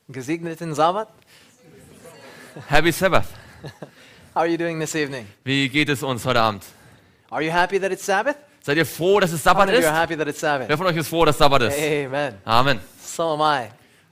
Gesegneten Sabbat. Happy Sabbath. How are you doing this evening? Wie geht es uns heute Abend? Are you happy that it's Sabbath? Seid ihr froh, dass es How Sabbat many of you ist? are happy that it's Sabbath? Wer von euch ist froh, dass Sabbat ist? Amen. Amen. So am I.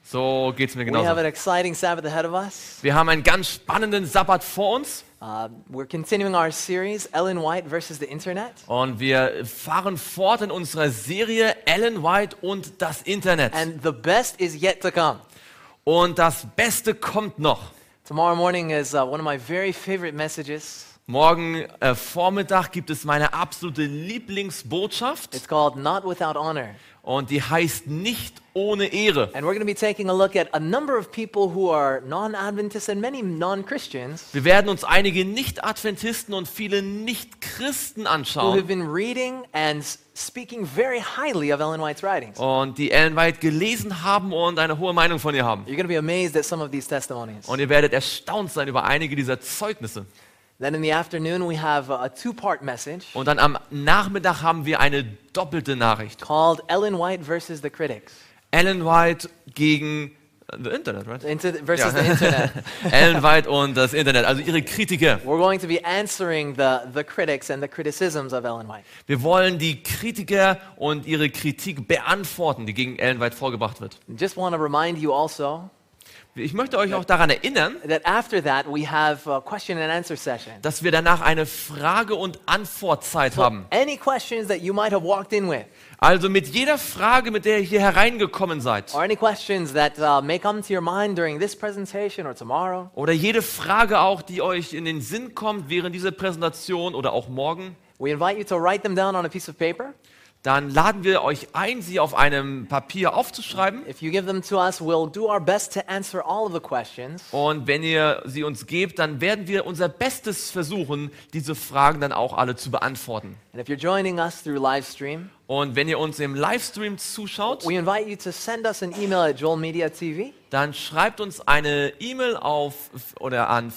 So geht's mir We have genauso. an exciting Sabbath ahead of us. Wir haben einen ganz spannenden Sabbat vor uns We're continuing our series, Ellen White versus the Internet. und wir fahren fort in unserer Serie Ellen White und das Internet. And the best is yet to come. Und das Beste kommt noch. Tomorrow morning is one of my very favorite messages. Morgen Vormittag gibt es meine absolute Lieblingsbotschaft It's called Not Without Honor. und die heißt nicht ohne Ehre. And we're going to be taking a look at a number of people who are non-Adventists and many non-Christians Wir werden uns einige Nicht-Adventisten und viele Nicht-Christen who have anschauen been reading and speaking very highly of Ellen White's writings. und die Ellen White gelesen haben und eine hohe Meinung von ihr haben. You're going to be amazed at some of these testimonies. Und ihr werdet erstaunt sein über einige dieser Zeugnisse. Then in the afternoon, we have a two-part message Und dann am Nachmittag haben wir eine doppelte Nachricht. called Ellen White versus the Critics. Ellen White gegen the Internet, right? Versus Ja. the Internet. Ellen White und das Internet, also ihre Kritiker. We're going to be answering the critics and the criticisms of Ellen White. Wir wollen die Kritiker und ihre Kritik beantworten, die gegen Ellen White vorgebracht wird. Just want to remind you also Ich möchte euch auch daran erinnern, that after that, we have a question and answer session. dass wir danach eine Frage- und Antwortzeit haben. Any questions that you might have walked in with, Also mit jeder Frage, mit der ihr hier hereingekommen seid, or any questions that may come to your mind during this presentation or tomorrow, oder jede Frage auch, die euch in den Sinn kommt während dieser Präsentation oder auch morgen, we invite you to write them down on a piece of paper. dann laden wir euch ein, sie auf einem Papier aufzuschreiben. If you give them to us, we'll do our best to answer all of the questions. Und wenn ihr sie uns gebt, dann werden wir unser Bestes versuchen, diese Fragen dann auch alle zu beantworten. And if you're joining us through live stream, Und wenn ihr uns im Livestream zuschaut, we invite you to send us an email at Joel Media TV. dann schreibt uns eine E-Mail auf oder an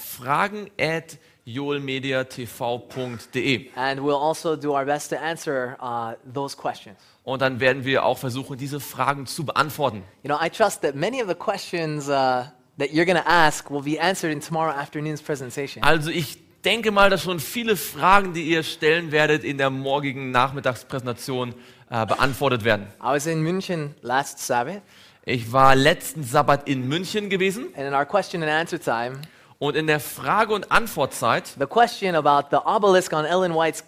fragen@joelmediatv.de. And we'll also do our best to answer those questions. Und dann werden wir auch versuchen, diese Fragen zu beantworten. You know, I trust that many of the questions that you're going to ask will be answered in tomorrow afternoon's presentation. Also ich denke mal, dass schon viele Fragen, die ihr stellen werdet, in der morgigen Nachmittagspräsentation beantwortet werden. I was in München last Sabbath, Ich war letzten Sabbat in München gewesen and in our question and answer time, und in der Frage- und Antwortzeit the question about the obelisk on Ellen White's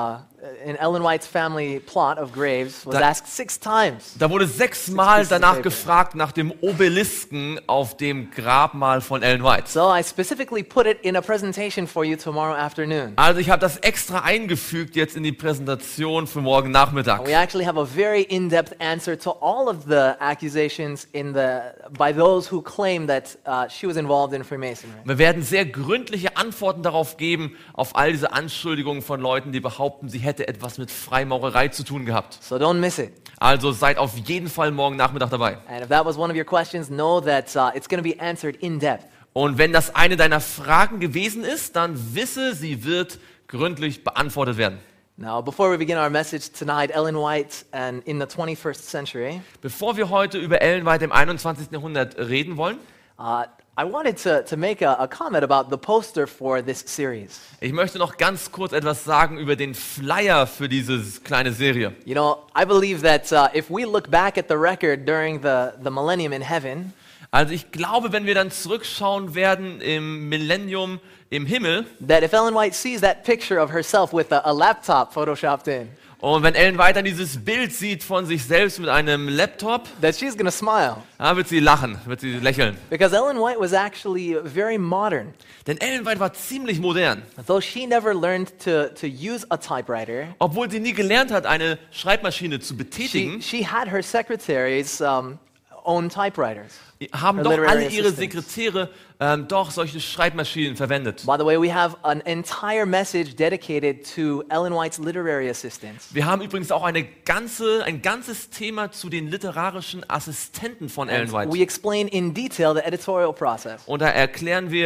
in Ellen White's family plot of graves was asked 6 times. da wurde 6-mal pieces of danach paper. gefragt nach dem Obelisken auf dem Grabmal von Ellen White. So I specifically put it in a presentation for you tomorrow afternoon. Also ich habe das extra eingefügt jetzt in die Präsentation für morgen Nachmittag. We actually have a very in-depth answer to all of the accusations by those who claim that she was involved in Freemasonry. Wir werden sehr gründliche Antworten darauf geben, auf all diese Anschuldigungen von Leuten, die behaupten, sie hätte etwas mit Freimaurerei zu tun gehabt. So don't miss it. Also seid auf jeden Fall morgen Nachmittag dabei. And if that was one of your questions, know that it's going to be answered in depth. Und wenn das eine deiner Fragen gewesen ist, dann wisse, sie wird gründlich beantwortet werden. Now, before we begin our message tonight, Ellen White and in the 21st century, Bevor wir heute über Ellen White im 21. Jahrhundert reden wollen, I wanted to make a comment about the poster for this series. ich möchte noch ganz kurz etwas sagen über den Flyer für diese kleine Serie. You know, I believe that if we look back at the record during the millennium in heaven, Also ich glaube, wenn wir dann zurückschauen werden im Millennium im Himmel that if Ellen White sees that picture of herself with a laptop photoshopped in, und wenn Ellen White dann dieses Bild sieht von sich selbst mit einem Laptop, that she's going to smile. da wird sie lachen, wird sie lächeln. Because Ellen White was actually very modern. Denn Ellen White war ziemlich modern. Though she never learned to use a typewriter, Obwohl sie nie gelernt hat, eine Schreibmaschine zu betätigen, she had her secretaries own typewriters. haben her doch literary alle ihre assistants. Sekretäre doch solche Schreibmaschinen verwendet. By the way, we have an entire message dedicated to Ellen White's literary assistants. Wir haben übrigens auch ein ganzes Thema zu den literarischen Assistenten von Ellen And we White. explain in detail the editorial process. Und da erklären wir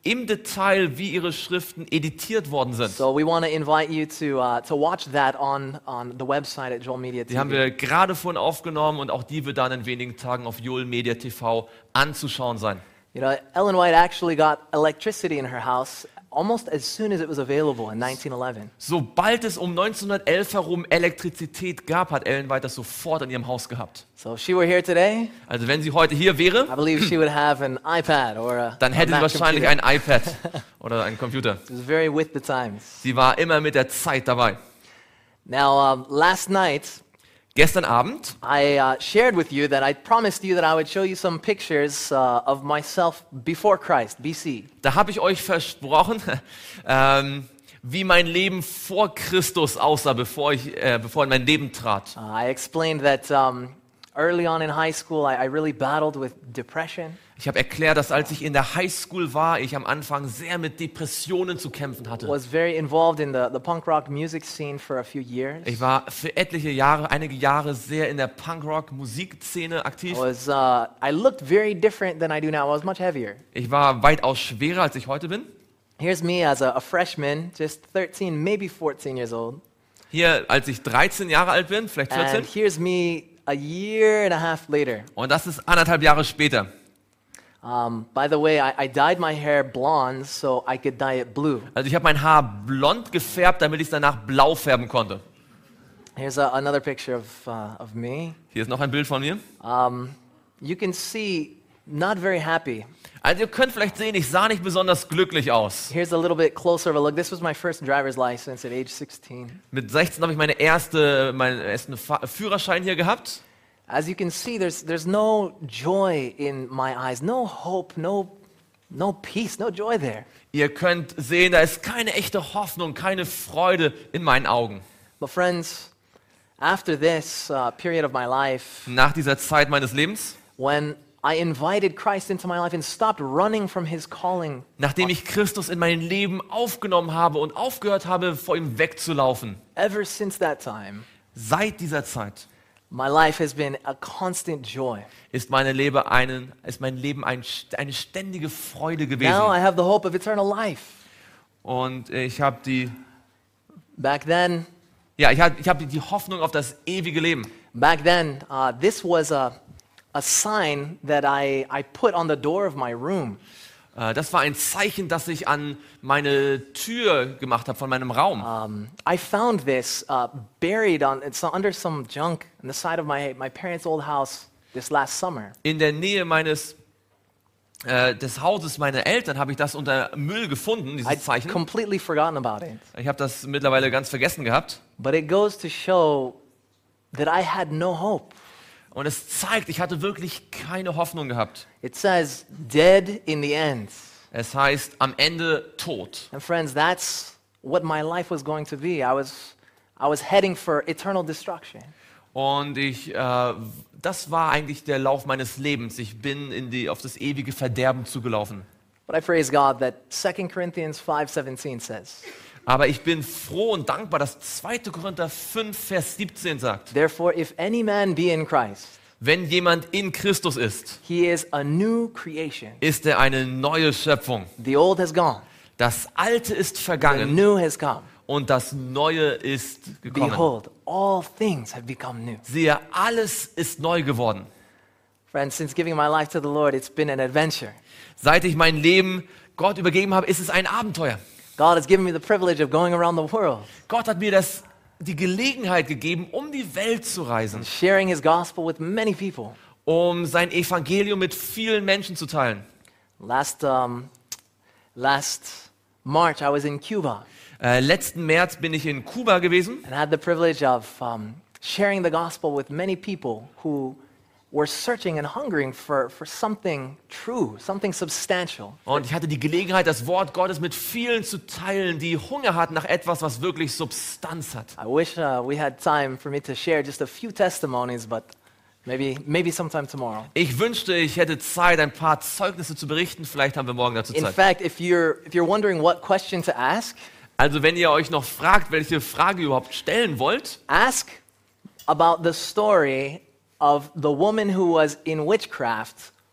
im Detail, wie ihre Schriften editiert worden sind. So we want to invite you to watch that on the website at Joel Media Die haben TV. wir gerade vorhin aufgenommen und auch die wird dann in wenigen Tagen auf Joel Media TV anzuschauen sein. You know, Ellen White actually got electricity in her house almost as soon as it was available in 1911. Sobald es um 1911 herum Elektrizität gab, hat Ellen White das sofort in ihrem Haus gehabt. So if she were here today, Also wenn sie heute hier wäre, I believe she would have an iPad or dann a hätte sie Mac wahrscheinlich computer. ein iPad oder einen Computer. She was very with the times. Sie war immer mit der Zeit dabei. Now, last night, Gestern Abend I shared with you that I promised you that I would show you some pictures of myself before Christ, BC. Da habe ich euch versprochen, wie mein Leben vor Christus aussah, bevor in mein Leben trat. I explained that early on in high school, I really battled with depression. Ich habe erklärt, dass als ich in der Highschool war, ich am Anfang sehr mit Depressionen zu kämpfen hatte. Was very involved in the punk rock music scene for a few years. Ich war für etliche Jahre, einige Jahre sehr in der Punkrock-Musikszene aktiv. I looked very different than I do now. I was much heavier. Ich war weitaus schwerer, als ich heute bin. Here's me as a freshman, just 13, maybe 14 years old. Hier, als ich 13 Jahre alt bin, vielleicht 14. And here's me a year and a half later. Und das ist 1,5 Jahre später. By the way, I dyed my hair blonde so I could dye it blue. Also ich habe mein Haar blond gefärbt, damit ich es danach blau färben konnte. Here's another picture of me. Hier ist noch ein Bild von mir. You can see, not very happy. Also ihr könnt vielleicht sehen, ich sah nicht besonders glücklich aus. Here's a little bit closer of a look. This was my first driver's license at age 16. Mit 16 habe ich meinen ersten Führerschein hier gehabt. As you can see, there's no joy in my eyes, no hope, no peace, no joy there. Ihr könnt sehen, da ist keine echte Hoffnung, keine Freude in meinen Augen. But friends, after this period of my life, Nach dieser Zeit meines Lebens, when I invited Christ into my life and stopped running from his calling, nachdem ich Christus in mein Leben aufgenommen habe und aufgehört habe, vor ihm wegzulaufen, ever since that time, seit dieser Zeit my life has been a constant joy. ist mein Leben eine ständige Freude gewesen. Now I have the hope of eternal life. Und ich habe Back then, ich habe die Hoffnung auf das ewige Leben. This was a sign that I put on the door of my room. Das war ein Zeichen, das ich an meine Tür gemacht habe von meinem Raum. I found this buried under some junk on the side of my parents' old house this last summer. In der Nähe des Hauses meiner Eltern habe ich das unter Müll gefunden, dieses I'd Zeichen. completely forgotten about it. Ich habe das mittlerweile ganz vergessen gehabt. But it goes to show that I had no hope. Und es zeigt, ich hatte wirklich keine Hoffnung gehabt. It says, dead in the end. Es heißt, am Ende tot. And friends, that's what my life was going to be. I was heading for eternal destruction. Und das war eigentlich der Lauf meines Lebens. Ich bin auf das ewige Verderben zugelaufen. But I praise God that 2 Corinthians 5:17 says, Aber ich bin froh und dankbar, dass 2. Korinther 5, Vers 17 sagt, therefore, if any man be in Christ, wenn jemand in Christus ist, he is a new creation. ist er eine neue Schöpfung. The old has gone. Das Alte ist The vergangen new has come. und das Neue ist gekommen. Behold, all things have become new. Siehe, alles ist neu geworden. Friends, since giving my life to the Lord, it's been an adventure. Seit ich mein Leben Gott übergeben habe, ist es ein Abenteuer. God has given me the privilege of going around the world, Gott hat mir die Gelegenheit gegeben, um die Welt zu reisen, sharing his gospel with many people. um sein Evangelium mit vielen Menschen zu teilen. Last March, I was in Cuba Letzten März bin ich in Kuba gewesen and had the privilege of sharing the gospel with many people who were searching and hungering for something true, something substantial. und ich hatte die Gelegenheit, das Wort Gottes mit vielen zu teilen, die Hunger hatten nach etwas, was wirklich Substanz hat. I wish we had time for me to share just a few testimonies, but maybe sometime tomorrow. Ich wünschte, ich hätte Zeit, ein paar Zeugnisse zu berichten. Vielleicht haben wir morgen dazu In Zeit. fact, if you're wondering what question to ask, Also wenn ihr euch noch fragt, welche Frage ihr überhaupt stellen wollt, ask about the story of the woman who was in witchcraft,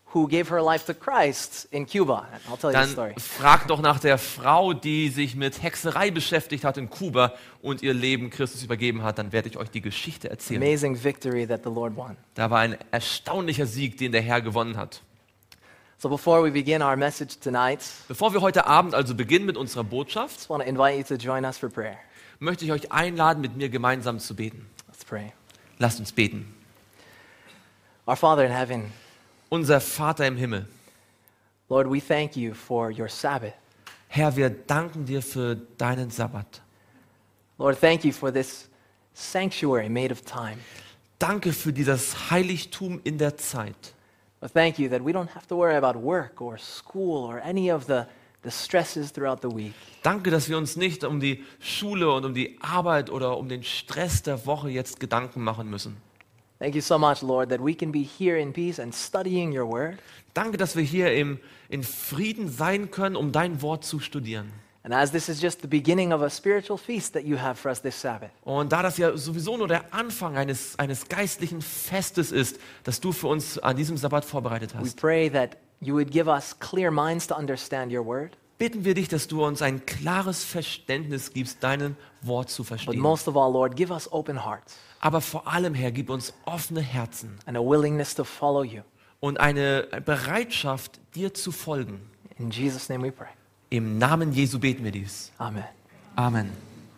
who gave her life to Christ in Cuba. And I'll tell you the Dann story. frag doch nach der Frau, die sich mit Hexerei beschäftigt hat in Kuba und ihr Leben Christus übergeben hat. Dann werde ich euch die Geschichte erzählen. Amazing victory that the Lord won. Da war ein erstaunlicher Sieg, den der Herr gewonnen hat. So before we begin our message tonight, Bevor wir heute Abend also beginnen mit unserer Botschaft, I just want to invite you to join us for prayer. möchte ich euch einladen, mit mir gemeinsam zu beten. Let's pray. Lasst uns beten. Our Father in heaven, Unser Vater im Himmel, Lord, we thank you for your Sabbath. Herr, wir danken dir für deinen Sabbat. Lord, thank you for this sanctuary made of time. Danke für dieses Heiligtum in der Zeit. Lord, thank you that we don't have to worry about work or school or any of the stresses throughout the week. Danke, dass wir uns nicht um die Schule und um die Arbeit oder um den Stress der Woche jetzt Gedanken machen müssen. Thank you so much, Lord, that we can be here in peace and studying your word. Danke, dass wir hier in Frieden sein können, um dein Wort zu studieren. And as this is just the beginning of a spiritual feast that you have for us this Sabbath, Und da das ja sowieso nur der Anfang eines geistlichen Festes ist, das du für uns an diesem Sabbat vorbereitet we hast, pray that you would give us clear minds to understand your word, bitten wir dich, dass du uns ein klares Verständnis gibst, dein Wort zu but verstehen. most of all, Lord, give us open hearts Aber vor allem, Herr, gib uns offene Herzen and a willingness to follow you. und eine Bereitschaft, dir zu folgen. In Jesus' name we pray. Im Namen Jesu beten wir dies. Amen. Amen.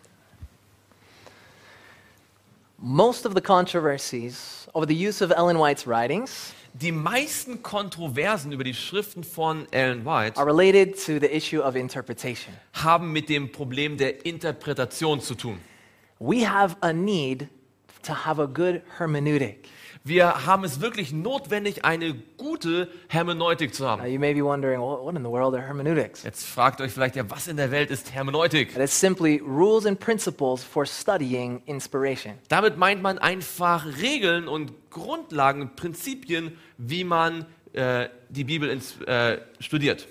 Most of the controversies over the use of Ellen White's writings Die meisten Kontroversen über die Schriften von Ellen White are related to the issue of interpretation. haben mit dem Problem der Interpretation zu tun. We have a need to have a good hermeneutic. Wir haben es wirklich notwendig, eine gute Hermeneutik zu Now, haben. you may be wondering, well, what in the world are hermeneutics? Jetzt fragt euch vielleicht, ja, was in der Welt ist Hermeneutik? And it's simply rules and principles for studying inspiration. Damit meint man einfach Regeln und Grundlagen, Prinzipien, wie man die Bibel studiert.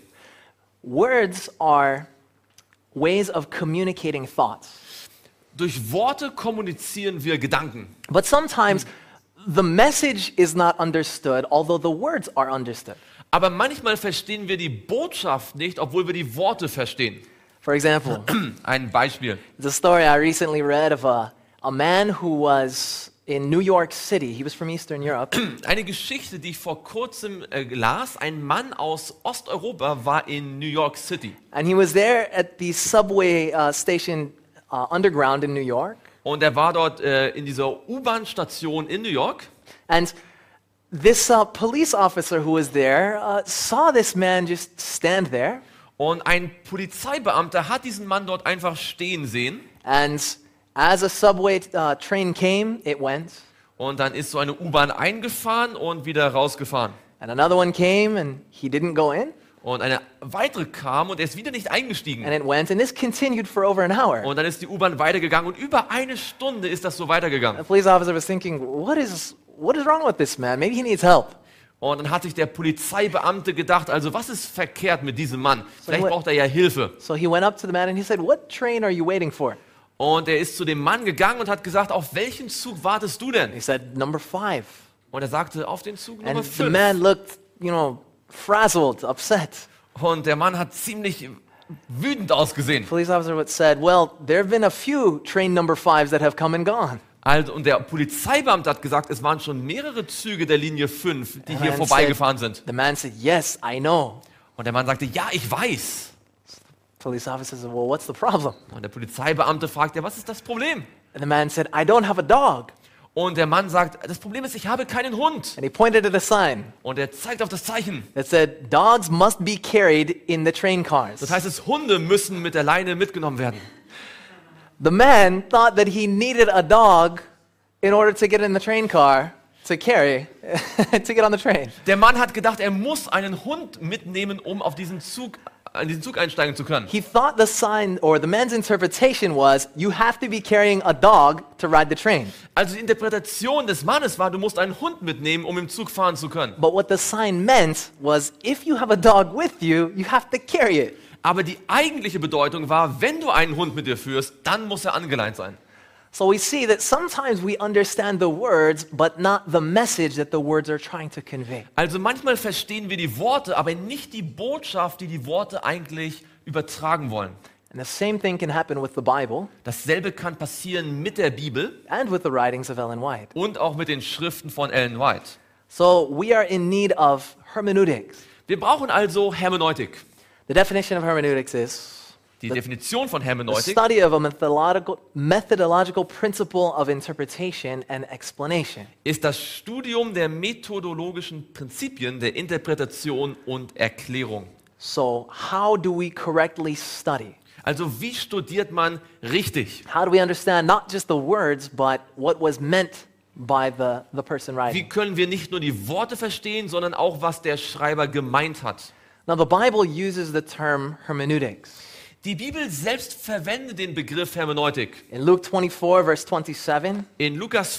Words are ways of communicating thoughts. Durch Worte kommunizieren wir Gedanken. But sometimes the message is not understood, although the words are understood. Aber manchmal verstehen wir die Botschaft nicht, obwohl wir die Worte verstehen. For example, Ein Beispiel. it's a story I recently read of a man who was in New York City. He was from Eastern Europe. Eine Geschichte, die ich vor kurzem las. Ein Mann aus Osteuropa war in New York City. And he was there at the subway station underground in New York. Und er war dort in dieser U-Bahn-Station in New York. And this police officer who was there saw this man just stand there. Und ein Polizeibeamter hat diesen Mann dort einfach stehen sehen. And as a subway train came, it went. Und dann ist so eine U-Bahn eingefahren und wieder rausgefahren. And another one came and he didn't go in. Und eine weitere kam und er ist wieder nicht eingestiegen. And it went. And this continued for over an hour. Und dann ist die U-Bahn weitergegangen und über eine Stunde ist das so weitergegangen. The police officer was thinking, what is wrong with this man? Maybe he needs help. Und dann hat sich der Polizeibeamte gedacht, also was ist verkehrt mit diesem Mann? Vielleicht what- braucht er ja Hilfe. So he went up to the man and he said, what train are you waiting for? Und er ist zu dem Mann gegangen und hat gesagt, auf welchen Zug wartest du denn? He said, number 5. Und er sagte, auf den Zug Nummer And the 5. man looked, frazzled, upset. Und der Mann hat ziemlich wütend ausgesehen. Police officer said, well, there have been a few train number 5s that have come and gone. Also, und der Polizeibeamte hat gesagt, es waren schon mehrere Züge der Linie 5, die The hier man vorbeigefahren said- sind. The man said, yes, I know. Und der Mann sagte, ja, ich weiß. Police officer said, well, what's the problem? Und der Polizeibeamte fragt, ja, was ist das Problem? And the man said, I don't have a dog. Und der Mann sagt, das Problem ist, ich habe keinen Hund. And he pointed at a sign Und er zeigt auf das Zeichen. that said, dogs must be carried in the train cars. Das heißt, Hunde müssen mit der Leine mitgenommen werden. The man thought that he needed a dog in order to get in the train car to carry, to get on the train. Der Mann hat gedacht, er muss einen Hund mitnehmen, um auf diesen Zug einsteigen zu können. He thought the sign or the man's interpretation was, you have to be carrying a dog to ride the train. Also die Interpretation des Mannes war, du musst einen Hund mitnehmen, um im Zug fahren zu können. But what the sign meant was, if you have a dog with you, you have to carry it. Aber die eigentliche Bedeutung war, wenn du einen Hund mit dir führst, dann muss er angeleint sein. So we see that sometimes we understand the words, but not the message that the words are trying to convey. Also manchmal verstehen wir die Worte, aber nicht die Botschaft, die die Worte eigentlich übertragen wollen. And the same thing can happen with the Bible Dasselbe kann passieren mit der Bibel and with the writings of Ellen White. und auch mit den Schriften von Ellen White. So we are in need of hermeneutics. Wir brauchen also Hermeneutik. The definition of hermeneutics is Die Definition von the Hermeneutik study of a methodological principle of interpretation and explanation. ist das Studium der methodologischen Prinzipien der Interpretation und Erklärung. So how do we correctly study? Also wie studiert man richtig? How do we understand not just the words, but what was meant by the person Wie writing? können wir nicht nur die Worte verstehen, sondern auch, was der Schreiber gemeint hat? Now the Bible uses the term hermeneutics. Die Bibel selbst verwendet den Begriff Hermeneutik. In Luke 24, verse 27, In Lukas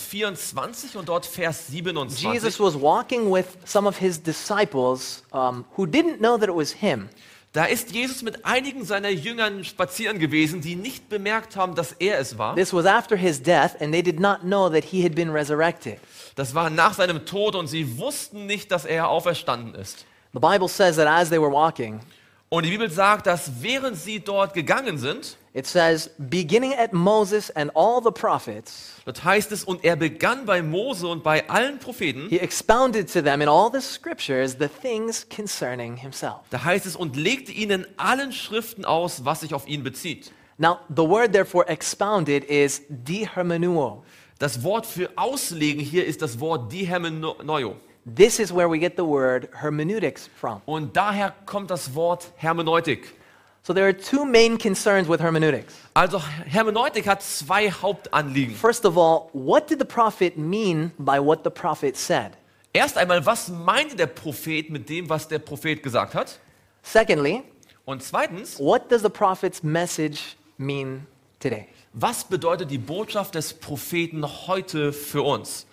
24 und dort Vers 27 Jesus was walking with some of his disciples who didn't know that it was him. Da ist Jesus mit einigen seiner Jüngern spazieren gewesen, die nicht bemerkt haben, dass er es war. This was after his death, and they did not know that he had been resurrected. Das war nach seinem Tod und sie wussten nicht, dass er auferstanden ist. The Bible says that as they were walking, Und die Bibel sagt, dass während sie dort gegangen sind, it says, beginning at Moses and all the prophets, dort heißt es, und er begann bei Mose und bei allen Propheten, he expounded to them in all the scriptures the things concerning himself. da heißt es, und legte ihnen allen Schriften aus, was sich auf ihn bezieht. Now, the word therefore expounded is dihermeneuo. Das Wort für auslegen hier ist das Wort dihermeneuo. This is where we get the word hermeneutics from. Und daher kommt das Wort Hermeneutik. So there are two main concerns with hermeneutics. Also Hermeneutik hat zwei Hauptanliegen. First of all, what did the prophet mean by what the prophet said? Erst einmal, was meinte der Prophet mit dem, was der Prophet gesagt hat? Secondly, Und zweitens, what does the prophet's message mean today? was bedeutet die Botschaft des Propheten heute für uns?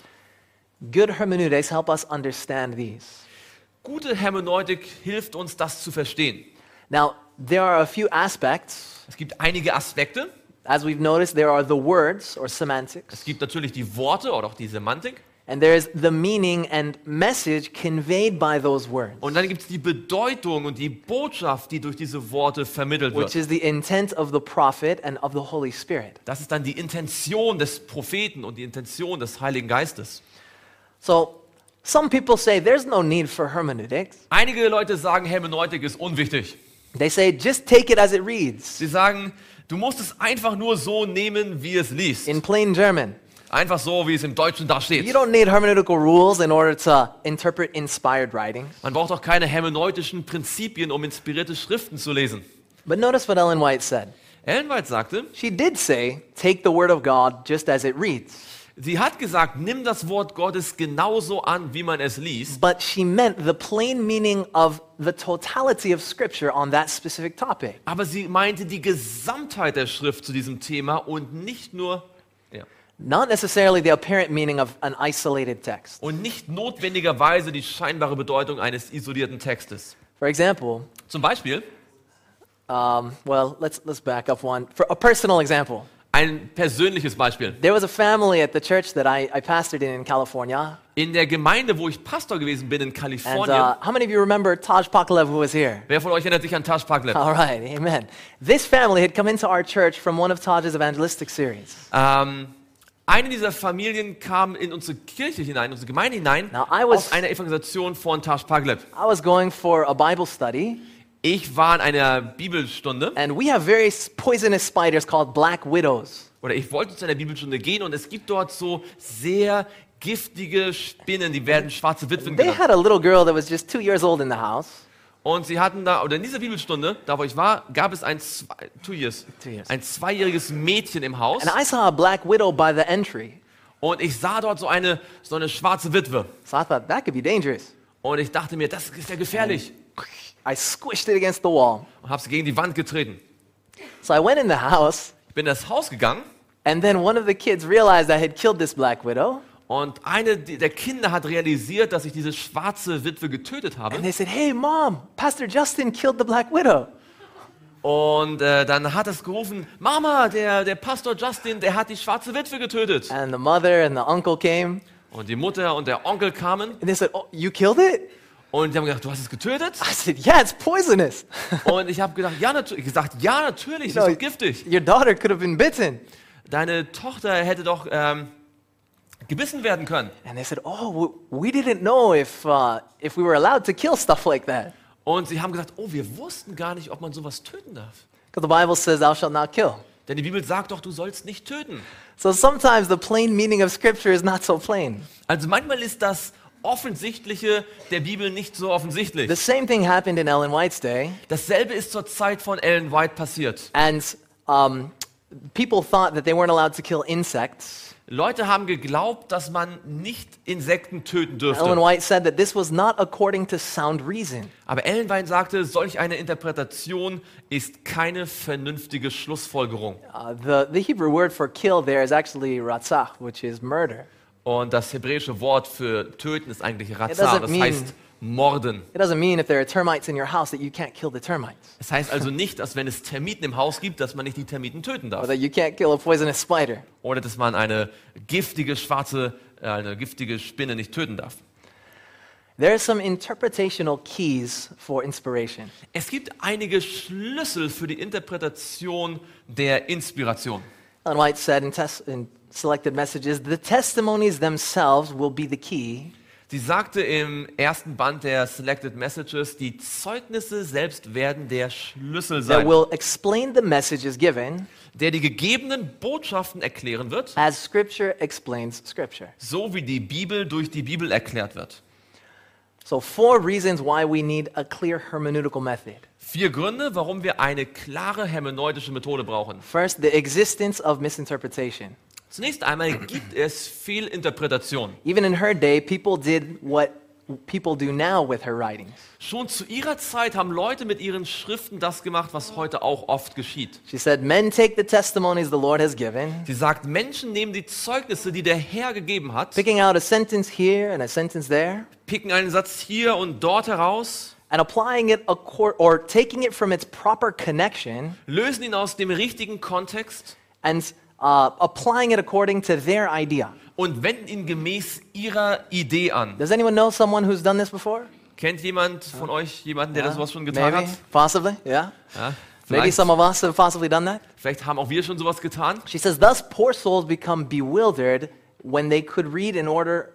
Good hermeneutics help us understand these. Gute Hermeneutik hilft uns, das zu verstehen. Now, there are a few aspects. Es gibt einige Aspekte. As we've noticed, there are the words or Es semantics, gibt natürlich die Worte oder auch die Semantik. and there's the meaning and message conveyed by those words, Und dann gibt es die Bedeutung und die Botschaft, die durch diese Worte vermittelt which wird. is the intent of the prophet and of the Holy Spirit. Das ist dann die Intention des Propheten und die Intention des Heiligen Geistes. So, some people say there's no need for hermeneutics. Einige Leute sagen, Hermeneutik ist unwichtig. They say just take it as it reads Sie sagen, du musst es einfach nur so nehmen, wie es liest. in plain German. Einfach so, wie es im Deutschen da You steht. don't need hermeneutical rules in order to interpret inspired writings. Man braucht auch keine hermeneutischen Prinzipien, um inspirierte Schriften zu lesen. But notice what Ellen White said. Ellen White sagte, She did say, take the word of God just as it reads. sie hat gesagt, nimm das Wort Gottes genauso an, wie man es liest. But she meant the plain meaning of the totality of Scripture on that specific topic. Aber sie meinte die Gesamtheit der Schrift zu diesem Thema und nicht nur, Not necessarily the apparent meaning of an isolated text. und nicht notwendigerweise die scheinbare Bedeutung eines isolierten Textes. For example, Zum Beispiel let's back up one. For a personal example, ein persönliches Beispiel. there was a family at the church that I pastored in California. In der Gemeinde, wo ich Pastor gewesen bin in And Kalifornien, how many of you remember Taj Pakalev, who was here? wer von euch erinnert sich an Taj Paklep? All right, amen. This family had come into our church from one of Taj's evangelistic series. Eine dieser Familien kam in unsere Kirche hinein, unsere Gemeinde hinein, Now, I was- aus einer Evangelisation von Taj Paklep. I was going for a Bible study, Ich war in einer Bibelstunde, and we have very poisonous spiders called black widows. oder ich wollte zu einer Bibelstunde gehen und es gibt dort so sehr giftige Spinnen, die werden schwarze Witwen They genannt. had a little girl that was just 2 years old in the house. Und sie hatten da, oder in dieser Bibelstunde, da wo ich war, gab es ein 2-jähriges Mädchen im Haus. And I saw a black widow by the entry. Und ich sah dort so eine schwarze Witwe. So I thought, that could be dangerous. Und ich dachte mir, das ist ja gefährlich. I squished it against the wall. Und habe sie gegen die Wand getreten. So I went in the house, Ich bin in das Haus gegangen and then one of the kids realized I had killed this black widow. und eine der Kinder hat realisiert, dass ich diese schwarze Witwe getötet habe. And they said, hey, Mom, Pastor Justin killed the black widow. Und dann hat es gerufen, Mama, der Pastor Justin, der hat die schwarze Witwe getötet. And the mother and the uncle came, Und die Mutter und der Onkel kamen and they said, "Oh, you killed it?" und die haben gedacht, du hast es getötet? I said, "Yeah, it's poisonous. Und ich habe gedacht, ja, natürlich, No, das ist doch giftig. Your daughter could have been bitten." Deine Tochter hätte doch gebissen werden können. And they said, "Oh, we didn't know if we were allowed to kill stuff like that." Und sie haben gesagt, oh, wir wussten gar nicht, ob man sowas töten darf. Because the Bible says, "Thou shalt not kill." Denn die Bibel sagt doch, du sollst nicht töten. So sometimes the plain meaning of Scripture is not so plain. Also manchmal ist das Offensichtliche der Bibel nicht so offensichtlich. The same thing happened in Ellen White's day, Dasselbe ist zur Zeit von Ellen White passiert. and people thought that they weren't allowed to kill insects. Leute haben geglaubt, dass man nicht Insekten töten Ellen dürfte. White said that this was not according to sound reason. Aber Ellen White sagte, solch eine Interpretation ist keine vernünftige Schlussfolgerung. The Hebrew word for kill there is actually ratzach, which is murder. Und das hebräische Wort für töten ist eigentlich doesn't Razzah, das mean- heißt morden. It doesn't mean if there are termites in your house that you can't kill the termites, Es heißt also nicht, dass wenn es Termiten im Haus gibt, dass man nicht die Termiten töten or darf. that you can't kill a poisonous spider. Oder dass man eine giftige Spinne nicht töten darf. There are some interpretational keys for inspiration. Es gibt einige Schlüssel für die Interpretation der Inspiration. Ellen White said in Selected Messages, the testimonies themselves will be the key, Sie sagte im ersten Band der Selected Messages, die Zeugnisse selbst werden der Schlüssel that sein, will explain the messages given der die gegebenen Botschaften erklären wird, as Scripture explains Scripture. so wie die Bibel durch die Bibel erklärt wird. So 4 reasons why we need a clear hermeneutical method. 4 Gründe, warum wir eine klare hermeneutische Methode brauchen. First, the existence of misinterpretation. Zunächst einmal gibt es Fehlinterpretation. Even in her day, people did what people do now with her writings. Schon zu ihrer Zeit haben Leute mit ihren Schriften das gemacht, was heute auch oft geschieht. She said, "Men take the testimonies the Lord has given, Sie sagt, Menschen nehmen die Zeugnisse, die der Herr gegeben hat, picking out a sentence here and a sentence there, picken einen Satz hier und dort heraus, and applying it or taking it from its proper connection lösen ihn aus dem richtigen Kontext and applying it according to their idea." und wenden ihn gemäß ihrer Idee an. Does anyone know someone who's done this before? Kennt jemand von euch jemanden, der das sowas schon getan Maybe, hat? possibly, yeah. Ja, Maybe vielleicht, some of us have possibly done that. vielleicht haben auch wir schon sowas getan. She says, "Thus poor souls become bewildered when they could read in order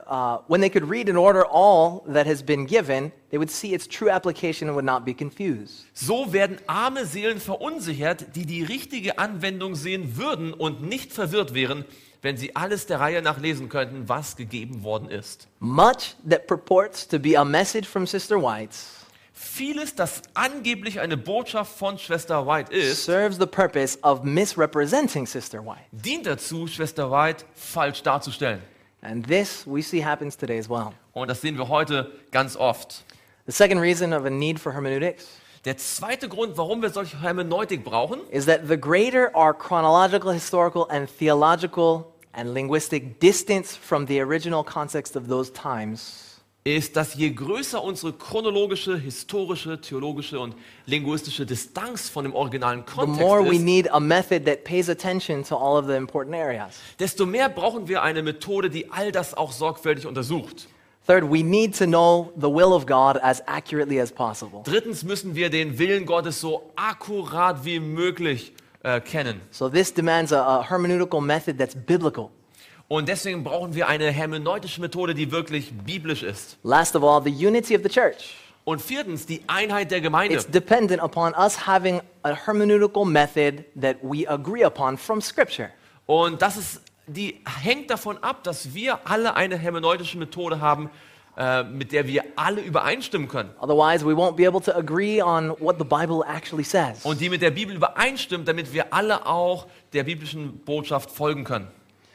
all that has been given. They would see its true application and would not be confused." So werden arme Seelen verunsichert, die die richtige Anwendung sehen würden und nicht verwirrt wären, wenn sie alles der Reihe nach lesen könnten, was gegeben worden ist. Much that purports to be a message from Sister White Vieles, das angeblich eine Botschaft von Schwester White ist, serves the purpose of misrepresenting Sister White. dient dazu, Schwester White falsch darzustellen. And this we see happens today as well. Und das sehen wir heute ganz oft. The second reason of a need for hermeneutics Der zweite Grund, warum wir solche Hermeneutik brauchen, is that the greater our chronological, historical, and theological and linguistic distance from the original context of those times, ist, dass je größer unsere chronologische, historische, theologische und linguistische Distanz von dem originalen the more Kontext we ist, need a method that pays attention to all of the important areas. desto mehr brauchen wir eine Methode, die all das auch sorgfältig untersucht. Third, we need to know the will of God as accurately as possible. Drittens müssen wir den Willen Gottes so akkurat wie möglich kennen. So this demands a hermeneutical method that's biblical. Und deswegen brauchen wir eine hermeneutische Methode, die wirklich biblisch ist. Last of all, the unity of the church. Und viertens, die Einheit der Gemeinde. It's dependent upon us having a hermeneutical method that we agree upon from Scripture. Und die hängt davon ab, dass wir alle eine hermeneutische Methode haben, mit der wir alle übereinstimmen können. Otherwise, we won't be able to agree on what the Bible actually says. Und die mit der Bibel übereinstimmt, damit wir alle auch der biblischen Botschaft folgen können.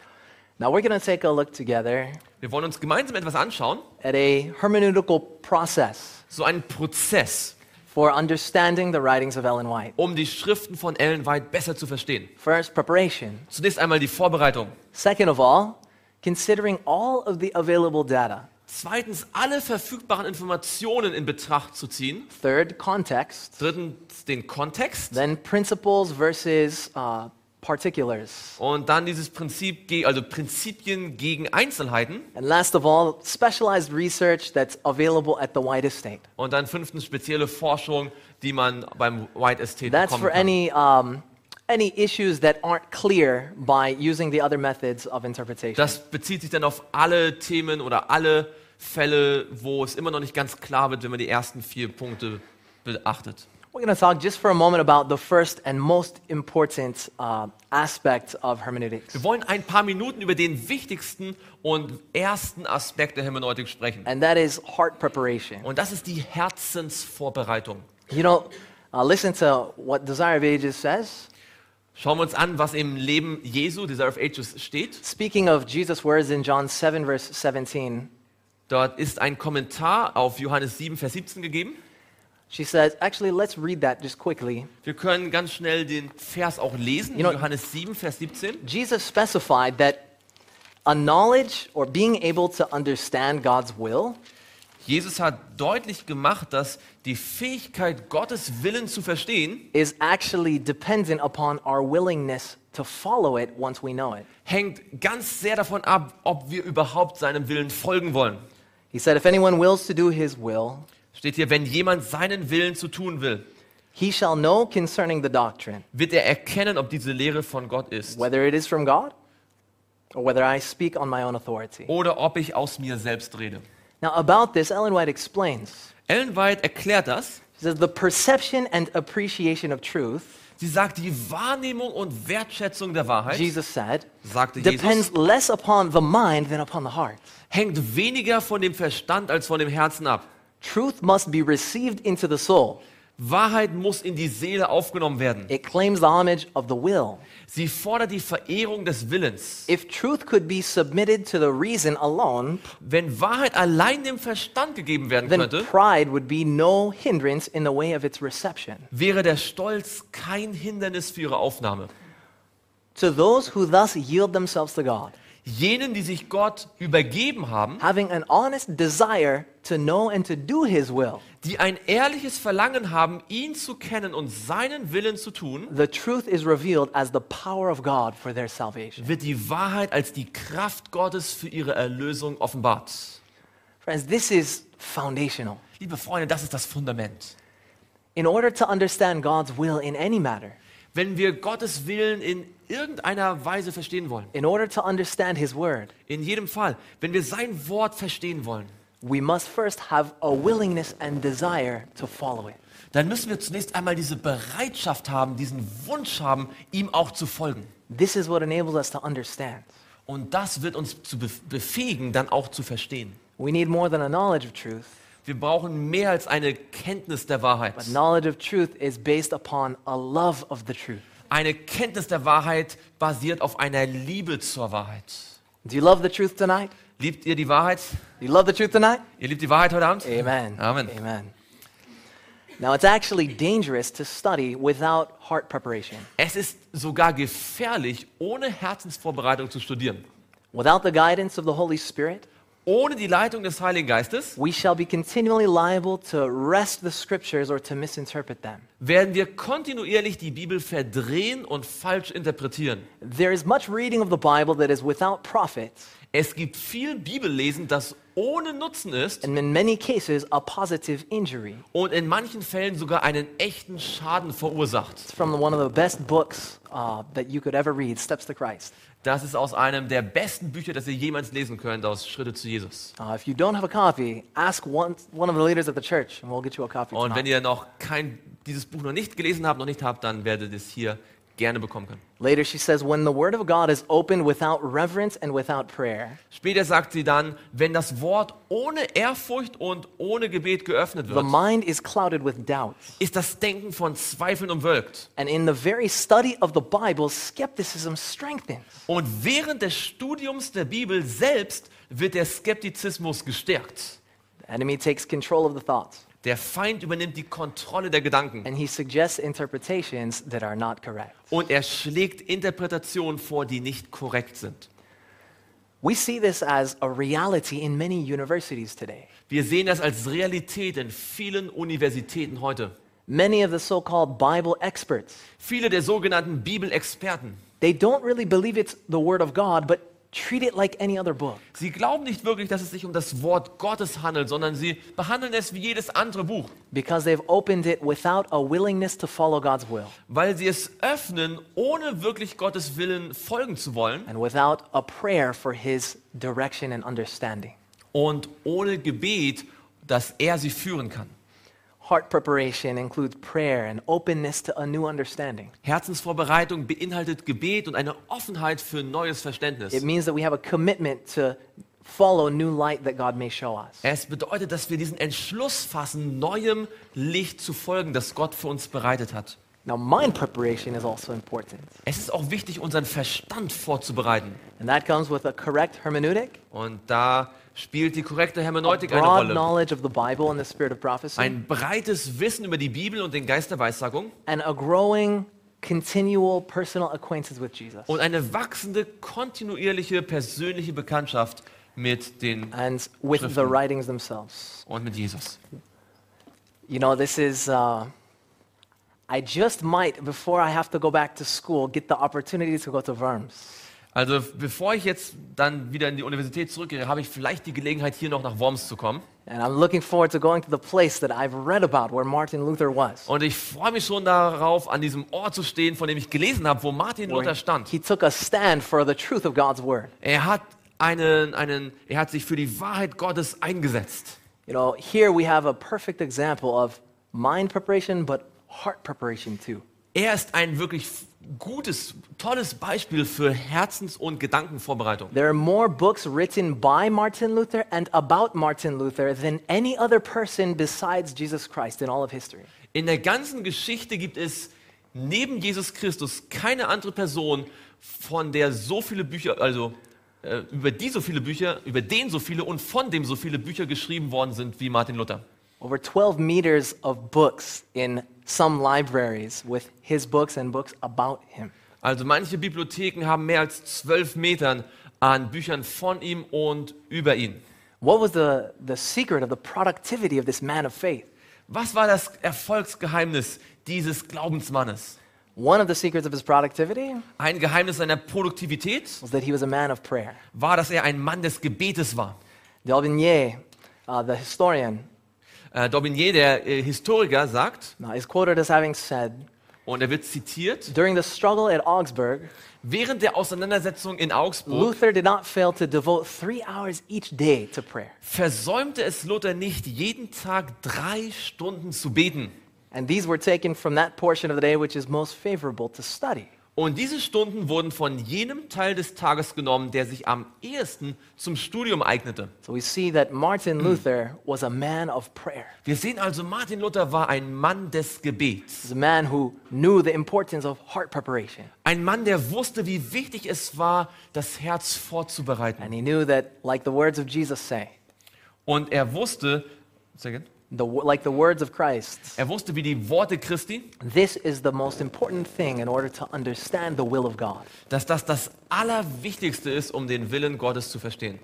Now we're going to take a look together Wir wollen uns gemeinsam etwas anschauen, at a hermeneutical process so einen Prozess, for understanding the writings of Ellen White. um die Schriften von Ellen White besser zu verstehen. First, preparation. Zunächst einmal die Vorbereitung. Second of all, considering all of the available data. Zweitens, alle verfügbaren Informationen in Betracht zu ziehen. Third, context. Drittens, den Kontext. Then principles versus particulars. Und dann dieses Prinzip, also Prinzipien gegen Einzelheiten. And last of all, specialized research that's available at the White Estate. Und dann fünftens, spezielle Forschung, die man beim White Estate That's bekommen for kann. any issues that aren't clear by using the other methods of interpretation. Das bezieht sich dann auf alle Themen oder alle Fälle, wo es immer noch nicht ganz klar wird, wenn man die ersten 4 Punkte beachtet. We're going to talk just for a moment about the first and most important aspect of hermeneutics. Wir wollen ein paar Minuten über den wichtigsten und ersten Aspekt der Hermeneutik sprechen. And that is heart preparation. Und das ist die Herzensvorbereitung. You know, listen to what Desire of Ages says. Schauen wir uns an, was im Leben Jesu, Desire of Ages, steht. Speaking of Jesus' words in John 7, verse 17, Dort ist ein Kommentar auf Johannes 7, Vers 17 gegeben. she says, actually, let's read that just quickly. Wir können ganz schnell den Vers auch lesen, You know- Johannes 7, Vers 17. Jesus specified that a knowledge or being able to understand God's will Jesus hat deutlich gemacht, dass die Fähigkeit, Gottes Willen zu verstehen, is actually dependent upon our willingness to follow it once we know it. hängt ganz sehr davon ab, ob wir überhaupt seinem Willen folgen wollen. He said, if anyone wills to do his will, Steht hier, wenn jemand seinen Willen zu tun will, he shall know concerning the doctrine, wird er erkennen, ob diese Lehre von Gott ist whether it is from God or whether I speak on my own authority. oder ob ich aus mir selbst rede. Now, about this, Ellen White explains. Ellen White erklärt das. She says, the perception and appreciation of truth, Sie sagt, die Wahrnehmung und Wertschätzung der Wahrheit, Jesus said, sagte depends Jesus, less upon the mind than upon the heart. hängt weniger von dem Verstand als von dem Herzen ab. Truth must be received into the soul. Wahrheit muss in die Seele aufgenommen werden. It claims the homage of the will. Sie fordert die Verehrung des Willens. If truth could be submitted to the reason alone, Wenn Wahrheit allein dem Verstand gegeben werden then könnte, pride would be no hindrance in the way of its reception. wäre der Stolz kein Hindernis für ihre Aufnahme. To those who thus yield themselves to God, Jenen, die sich Gott übergeben haben, having an honest desire to know and to do His will, die ein ehrliches Verlangen haben, ihn zu kennen und seinen Willen zu tun, the truth is revealed as the power of God for their salvation. wird die Wahrheit als die Kraft Gottes für ihre Erlösung offenbart. Friends, this is foundational. Liebe Freunde, das ist das Fundament. In order to understand God's will in any matter, Wenn wir Gottes Willen in irgendeiner Weise verstehen wollen, in order to understand His word, in jedem Fall, wenn wir sein Wort verstehen wollen, we must first have a willingness and desire to follow it. dann müssen wir zunächst einmal diese Bereitschaft haben, diesen Wunsch haben, ihm auch zu folgen. This is what enables us to understand. Und das wird uns zu befähigen, dann auch zu verstehen. We need more than a knowledge of truth, Wir brauchen mehr als eine Kenntnis der Wahrheit. but knowledge of truth is based upon a love of the truth. Eine Kenntnis der Wahrheit basiert auf einer Liebe zur Wahrheit. Do you love the truth tonight? Liebt ihr die Wahrheit? Do you love the truth tonight? Ihr liebt die Wahrheit heute Abend? Amen. Amen. Amen. Now, it's actually dangerous to study without heart preparation. Es ist sogar gefährlich, ohne Herzensvorbereitung zu studieren. Without the guidance of the Holy Spirit, Ohne die Leitung des Heiligen Geistes we shall be continually liable to wrest the scriptures or to misinterpret them. werden wir kontinuierlich die Bibel verdrehen und falsch interpretieren. There is much reading of the Bible that is without profit, Es gibt viel Bibellesen, das ohne Nutzen ist and in many cases, a positive injury. und in manchen Fällen sogar einen echten Schaden verursacht. It's from one of the best books that you could ever read, Steps to Christ. Das ist aus einem der besten Bücher, das ihr jemals lesen könnt, aus Schritte zu Jesus. If you don't have a copy, ask one of the leaders at the church, and we'll get you a copy Und wenn tonight. ihr noch dieses Buch noch nicht gelesen habt, dann werdet ihr es hier gerne bekommen können. Later, she says, when the word of God is opened without reverence and without prayer, Später sagt sie dann, wenn das Wort ohne Ehrfurcht und ohne Gebet geöffnet the wird, mind is clouded with doubts. ist das Denken von Zweifeln umwölkt. And in the very study of the Bible, skepticism strengthens. Und während des Studiums der Bibel selbst wird der Skeptizismus gestärkt. The enemy takes control of the thoughts, Der Feind übernimmt die Kontrolle der Gedanken and he suggests interpretations that are not correct. und er schlägt Interpretationen vor, die nicht korrekt sind. We see this as a reality in many universities today. Wir sehen das als Realität in vielen Universitäten heute. Many of the so-called Bible experts, Viele der sogenannten Bibelexperten, they don't really believe it's the Word of God, but treat it like any other book. sie glauben nicht wirklich, dass es sich um das Wort Gottes handelt, sondern sie behandeln es wie jedes andere Buch, Because they've opened it without a willingness to follow God's will weil sie es öffnen, ohne wirklich Gottes Willen folgen zu wollen and without a prayer for His direction and understanding. und ohne Gebet, dass er sie führen kann. Heart preparation includes prayer and openness to a new understanding. Herzensvorbereitung beinhaltet Gebet und eine Offenheit für neues Verständnis. It means that we have a commitment to follow new light that God may show us. Es bedeutet, dass wir diesen Entschluss fassen, neuem Licht zu folgen, das Gott für uns bereitet hat. Now, mind preparation is also important, Es ist auch wichtig, unseren Verstand vorzubereiten. and that comes with a correct hermeneutic, Und da spielt die korrekte a Hermeneutik eine broad Rolle. knowledge of the Bible and the spirit of prophecy, Ein breites Wissen über die Bibel und den Geist der Weissagung and a growing, continual personal acquaintance with Jesus. und eine wachsende, kontinuierliche, persönliche Bekanntschaft mit den And with the Schriften writings themselves. und mit Jesus. You know, this is, I just might, before I have to go back to school, get the opportunity to go to Worms. Also bevor ich jetzt dann wieder in die Universität zurückgehe, habe ich vielleicht die Gelegenheit, hier noch nach Worms zu kommen. And I'm looking forward to going to the place that I've read about where Martin Luther was. Und ich freue mich schon darauf, an diesem Ort zu stehen, von dem ich gelesen habe, wo Martin Luther stand. He took a stand for the truth of God's word. Er hat sich für die Wahrheit Gottes eingesetzt. You know, here we have a perfect example of mind preparation, but heart preparation too. Er ist ein wirklich gutes, tolles Beispiel für Herzens- und Gedankenvorbereitung. There are more books written by Martin Luther and about Martin Luther than any other person besides Jesus Christ in all of history. In der ganzen Geschichte gibt es neben Jesus Christus keine andere Person, von der so viele Bücher, über den so viele und von dem so viele Bücher geschrieben worden sind wie Martin Luther. Over 12 meters of books in some libraries with his books and books about him. Also manche Bibliotheken haben mehr als 12 Metern an Büchern von ihm und über ihn. What was the secret of the productivity of this man of faith? Was war das Erfolgsgeheimnis dieses Glaubensmannes? One of the secrets of his productivity Ein Geheimnis seiner Produktivität was that he was a man of prayer. war, dass er ein Mann des Gebetes war. D'Aubigné, the historian, Daubigné, der Historiker, sagt, is quoted as having said, und er wird zitiert, during the struggle at Augsburg, während der Auseinandersetzung in Augsburg Luther did not fail to devote 3 hours each day to prayer. versäumte es Luther nicht, jeden Tag 3 Stunden zu beten. And these were taken from that portion of the day which is most favorable to study. Und diese Stunden wurden von jenem Teil des Tages genommen, der sich am ehesten zum Studium eignete. So we see that Martin Luther was a man of prayer. Wir sehen also, Martin Luther war ein Mann des Gebets. He's a man who knew the importance of heart preparation. Ein Mann, der wusste, wie wichtig es war, das Herz vorzubereiten. And he knew that, like the words of Jesus say, Und er wusste, say again? like the words of Christ, Er wusste, wie die Worte Christi, this is the most important thing in order to understand the will of God. dass das Allerwichtigste ist, um den Willen Gottes zu verstehen.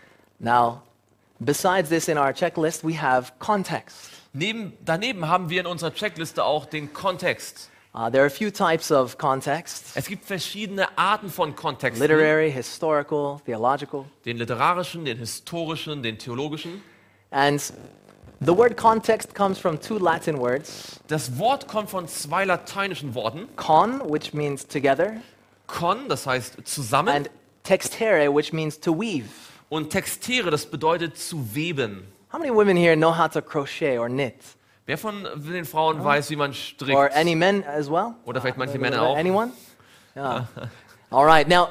Now, besides this in our checklist, we have context. Daneben haben wir in unserer Checkliste auch den Kontext. There are a few types of context: Es gibt verschiedene Arten von Kontexten. literary, historical, theological. Den literarischen, den historischen, den theologischen. And the word context comes from 2 Latin words: Das Wort kommt von 2 lateinischen Worten. con, which means together, Con, das heißt zusammen, and textere, which means to weave. und textere, das bedeutet zu weben. How many women here know how to crochet or knit? Wer von den Frauen weiß, wie man strickt? Or any men as well? Oder vielleicht manche Männer auch. Anyone? Yeah. All right. Now,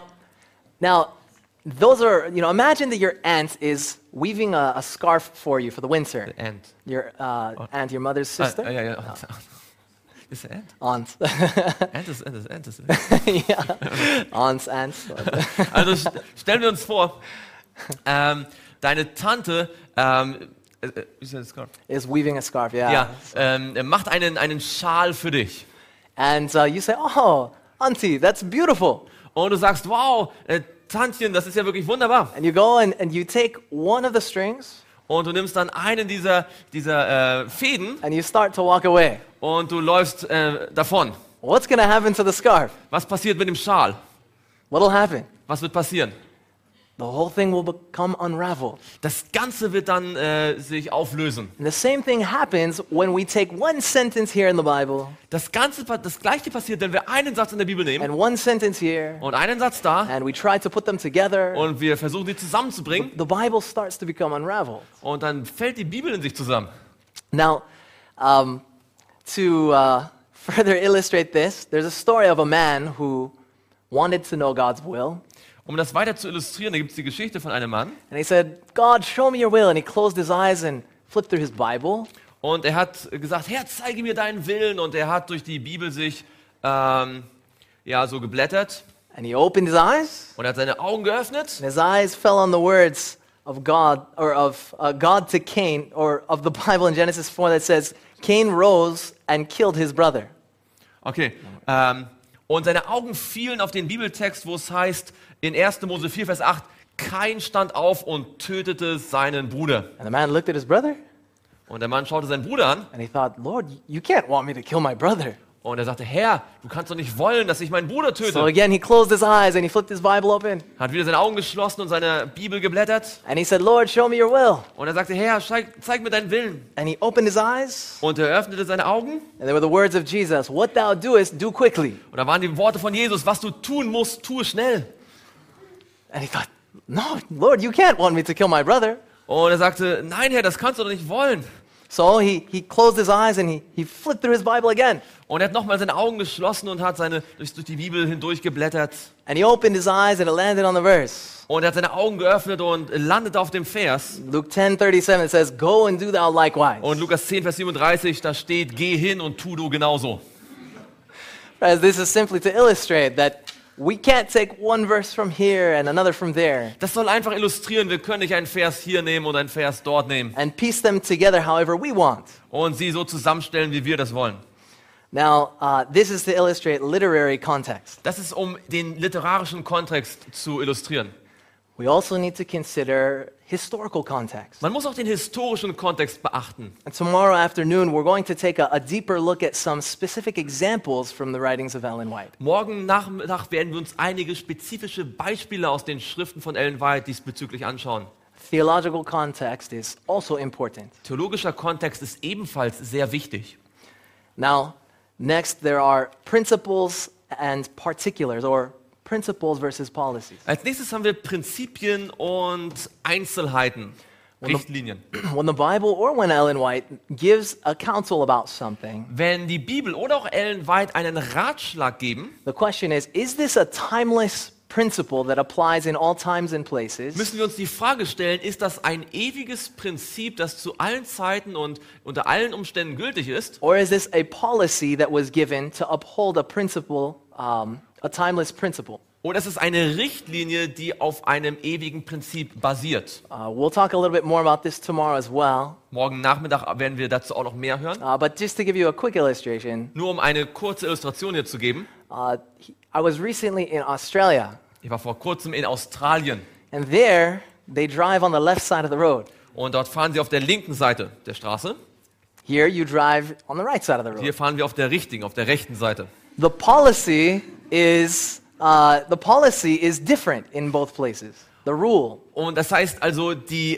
those are, imagine that your aunt is weaving a scarf for you for the winter. Ant. Your aunt, your mother's sister? Ja. Ist er Ant? Aunt. Ant ist. Yeah. Aunts, aunts. Also stellen wir uns vor, deine Tante Is weaving a scarf, yeah. macht einen Schal für dich. And you say, oh, auntie, that's beautiful. Und du sagst, wow, Tantchen, das ist ja wirklich wunderbar. And you go and you take one of the strings Und du nimmst dann einen dieser Fäden and you start to walk away. und du läufst davon. What's going to happen to the scarf? Was passiert mit dem Schal? What'll happen? Was wird passieren? The whole thing will become unraveled. Das Ganze wird dann sich auflösen. And the same thing happens when we take one sentence here in the Bible Das Gleiche passiert, wenn wir einen Satz in der Bibel nehmen and one sentence here, und einen Satz da and we try to put them together. und wir versuchen, die zusammenzubringen The Bible starts to become unraveled. und dann fällt die Bibel in sich zusammen. Now, to further illustrate this, there's a story of a man who wanted to know God's will. Um das weiter zu illustrieren, da gibt es die Geschichte von einem Mann And he said, God, show me your will. And he closed his eyes and flipped through his Bible. und er hat gesagt, Herr, zeige mir deinen Willen, und er hat durch die Bibel sich so geblättert And he opened his eyes. und er hat seine Augen geöffnet And his eyes fell on the words of God, or of God to Cain, or of the Bible in Genesis 4 that says, Cain rose and killed his brother. Okay. Und seine Augen fielen auf den Bibeltext, wo es heißt, in 1. Mose 4, Vers 8, Kain stand auf und tötete seinen Bruder. And the man looked at his brother Und der Mann schaute seinen Bruder an and he thought, Lord, you can't want me to kill my brother. und er sagte, Herr, du kannst doch nicht wollen, dass ich meinen Bruder töte. So again, he closed his eyes and he flipped his Bible open. Hat wieder seine Augen geschlossen und seine Bibel geblättert. And he said, Lord, show me your will. Und er sagte, Herr, zeig mir deinen Willen. And he opened his eyes. Und er öffnete seine Augen. And there were the words of Jesus, what thou doest, do quickly. Und da waren die Worte von Jesus, was du tun musst, tue schnell. And he thought, no, Lord, you can't want me to kill my brother. Und er sagte, nein, Herr, das kannst du doch nicht wollen. So he closed his eyes and he flipped through his Bible again. Und er hat nochmal seine Augen geschlossen und hat durch die Bibel hindurch geblättert. And he opened his eyes and it landed on the verse. Und er hat seine Augen geöffnet und landete auf dem Vers. Luke 10:37 it says, go and do thou likewise. Und Lukas 10, Vers 37, da steht, geh hin und tu du genauso. Friends, this is simply to illustrate that we can't take one verse from here and another from there Das soll einfach illustrieren, wir können nicht einen Vers hier nehmen und einen Vers dort nehmen and piece them together however we want. und sie so zusammenstellen, wie wir das wollen. Now, this is to illustrate literary context. Das ist, um den literarischen Kontext zu illustrieren. We also need to consider historical context. Man muss auch den historischen Kontext beachten. And tomorrow afternoon, we're going to take a deeper look at some specific examples from the writings of Ellen White. Morgen Nachmittag werden wir uns einige spezifische Beispiele aus den Schriften von Ellen White diesbezüglich anschauen. Theological context is also important. Theologischer Kontext ist ebenfalls sehr wichtig. Now, next, there are principles and particulars, or principles versus policies. Als nächstes haben wir Prinzipien und Einzelheiten, Richtlinien. When the Bible or when Ellen White gives a counsel about something, Wenn die Bibel oder auch Ellen White einen Ratschlag geben, the question is this a timeless principle that applies in all times and places? müssen wir uns die Frage stellen, ist das ein ewiges Prinzip, das zu allen Zeiten und unter allen Umständen gültig ist? Or is this a policy that was given to uphold a principle, a timeless principle? Oder ist es eine Richtlinie, die auf einem ewigen Prinzip basiert? We'll talk a little bit more about this tomorrow as well. Morgen Nachmittag werden wir dazu auch noch mehr hören. But just to give you a quick illustration, Nur um eine kurze Illustration hier zu geben. I was recently in Australia, Ich war vor kurzem in Australien and there they drive on the left side of the road. und dort fahren sie auf der linken Seite der Straße. Here you drive on the right side of the road. Hier fahren wir auf der rechten Seite. The policy is different in both places. The rule. Und das heißt also, die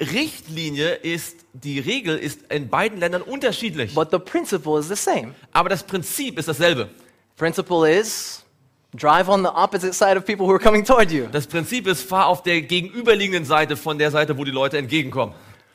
Regel ist in beiden Ländern unterschiedlich. But the principle is the same. Aber das Prinzip ist dasselbe. Principle is drive on the opposite side of people who are coming toward you. Das Prinzip ist, fahr auf der gegenüberliegenden Seite von der Seite, wo die Leute entgegenkommen.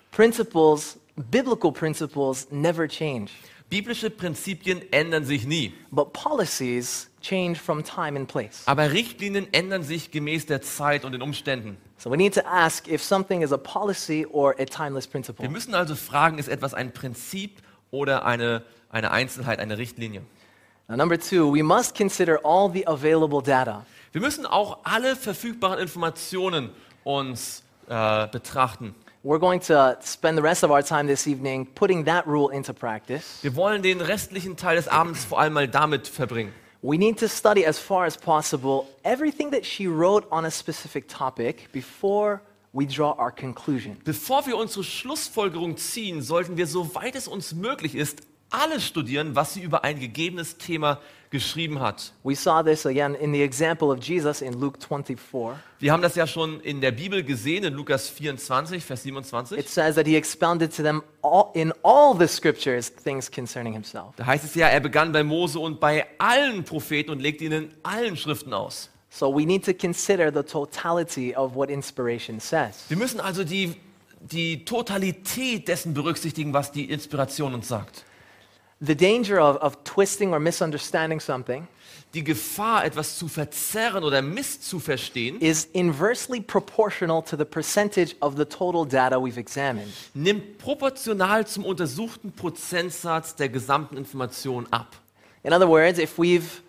Biblical principles never change. Biblische Prinzipien ändern sich nie. But policies change from time and place. Aber Richtlinien ändern sich gemäß der Zeit und den Umständen. So we need to ask if something is a policy or a timeless principle. Wir müssen also fragen, ist etwas ein Prinzip oder eine Einzelheit, eine Richtlinie? Now, number two, we must consider all the available data. Wir müssen auch alle verfügbaren Informationen uns betrachten. We're going to spend the rest of our time this evening putting that rule into practice. Wir wollen den restlichen Teil des Abends vor allem mal damit verbringen. We need to study as far as possible everything that she wrote on a specific topic before we draw our conclusion. Bevor wir unsere Schlussfolgerung ziehen, sollten wir, soweit es uns möglich ist, alles studieren, was sie über ein gegebenes Thema geschrieben hat. We saw this again in the example of Jesus in Luke 24. Wir haben das ja schon in der Bibel gesehen, in Lukas 24, Vers It 27. says that he expounded to them in all the scriptures things concerning himself. Da heißt es ja, er begann bei Mose und bei allen Propheten und legte ihnen allen Schriften aus. So we need to consider the totality of what inspiration says. Wir müssen also die Totalität dessen berücksichtigen, was die Inspiration uns sagt. The danger of twisting or misunderstanding something Die Gefahr, etwas zu verzerren oder misszuverstehen, is inversely proportional to the percentage of the total data we've examined. nimmt proportional zum untersuchten Prozentsatz der gesamten Information ab. In other words, if we've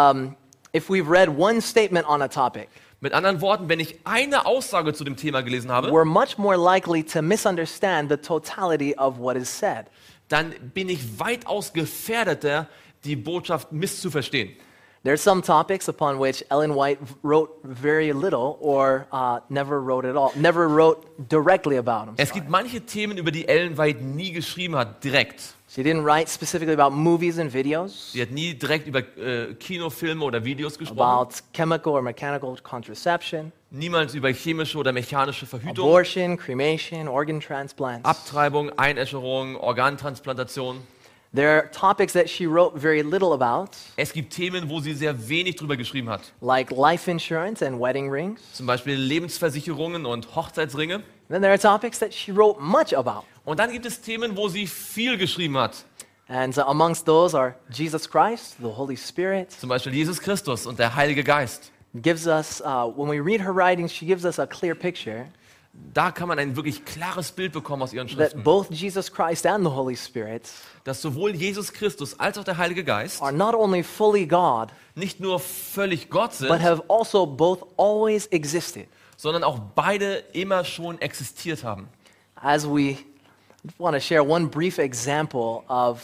read one statement on a topic, Mit anderen Worten, wenn ich eine Aussage zu dem Thema gelesen habe, we're much more likely to misunderstand the totality of what is said. dann bin ich weitaus gefährdeter, die Botschaft misszuverstehen. There are some topics upon which Ellen White wrote very little or never wrote at all, never wrote directly about them. Es gibt manche Themen, über die Ellen White nie geschrieben hat, direkt. She didn't write specifically about movies and videos, Sie hat nie direkt über Kinofilme oder Videos gesprochen, about chemical or mechanical contraception, niemals über chemische oder mechanische Verhütung, abortion, cremation, organ transplants. Abtreibung, Einäscherung, Organtransplantation. There are topics that she wrote very little about, Es gibt Themen, wo sie sehr wenig drüber geschrieben hat. like life insurance and wedding rings. Zum Beispiel Lebensversicherungen und Hochzeitsringe. Then there are topics that she wrote much about. Und dann gibt es Themen, wo sie viel geschrieben hat. And amongst those are Jesus Christ, the Holy Spirit. Zum Beispiel Jesus Christus und der Heilige Geist. Gives us, when we read her writings, she gives us a clear picture Da kann man ein wirklich klares Bild bekommen aus ihren that Schriften. both Jesus Christ and the Holy Spirit Dass sowohl Jesus Christus als auch der Heilige Geist are not only fully God, nicht nur völlig Gott but sind, have also both always existed. sondern auch beide immer schon existiert haben. As we want to share one brief example of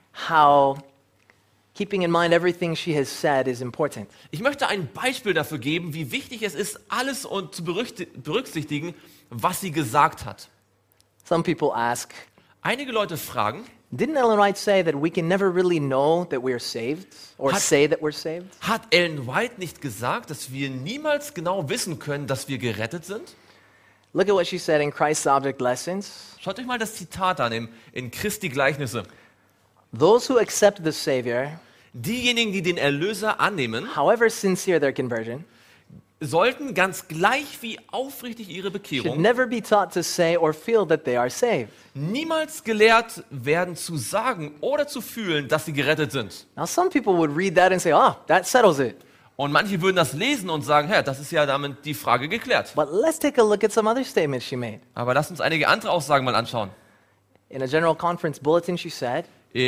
how keeping in mind everything she has said is important. Ich möchte ein Beispiel dafür geben, wie wichtig es ist, alles und zu berücksichtigen, was sie gesagt hat. Some people ask, Einige Leute fragen, didn't Ellen White say that we can never really know that we are saved or Hat- say that we're saved? hat Ellen White nicht gesagt, dass wir niemals genau wissen können, dass wir gerettet sind? Look at what she said in Christ's Object Lessons. Schaut euch mal das Zitat an in Christi Gleichnisse. Those who accept the Savior, Diejenigen, die den Erlöser annehmen, however sincere their conversion, sollten ganz gleich wie aufrichtig ihre should Bekehrung never be taught to say or feel that they are saved. niemals gelehrt werden zu sagen oder zu fühlen, dass sie gerettet sind. Now, some people would read that and say, that settles it. Und manche würden das lesen und sagen, das ist ja damit die Frage geklärt. But let's take a look at some other statements she made. Aber lasst uns einige andere Aussagen mal anschauen. In a General Conference bulletin, she said,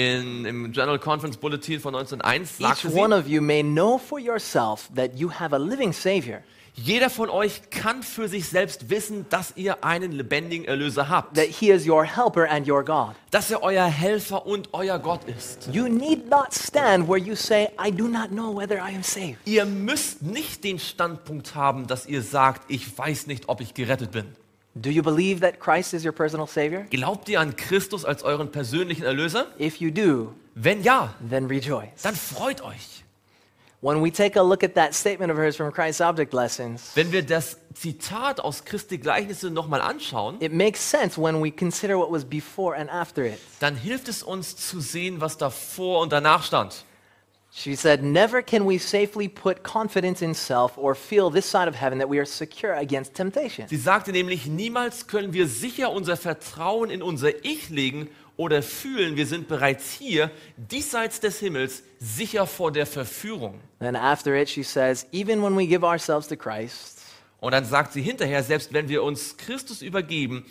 Im General Conference Bulletin von 1901 each sagte one sie, of you may know for yourself that you have a living Savior, jeder von euch kann für sich selbst wissen, dass ihr einen lebendigen Erlöser habt. that he is your helper and your God. Dass er euer Helfer und euer Gott ist. You need not stand where you say, I do not know whether I am saved. Ihr müsst nicht den Standpunkt haben, dass ihr sagt, ich weiß nicht, ob ich gerettet bin. Do you believe that Christ is your personal Savior? Glaubt ihr an Christus als euren persönlichen Erlöser? If you do, Wenn ja, then rejoice. dann freut euch. When we take a look at that statement of hers from Christ's Object Lessons, Wenn wir das Zitat aus Christi Gleichnisse nochmal anschauen, it makes sense when we consider what was before and after it. dann hilft es uns zu sehen, was davor und danach stand. She said, never can we safely put confidence in self or feel this side of heaven that we are secure against temptation. Sie sagte nämlich, niemals können wir sicher unser Vertrauen in unser Ich legen oder fühlen, wir sind bereits hier, diesseits des Himmels, sicher vor der Verführung. Then after it, she says, even when we give ourselves to Christ Und dann sagt sie hinterher, selbst wenn wir uns Christus übergeben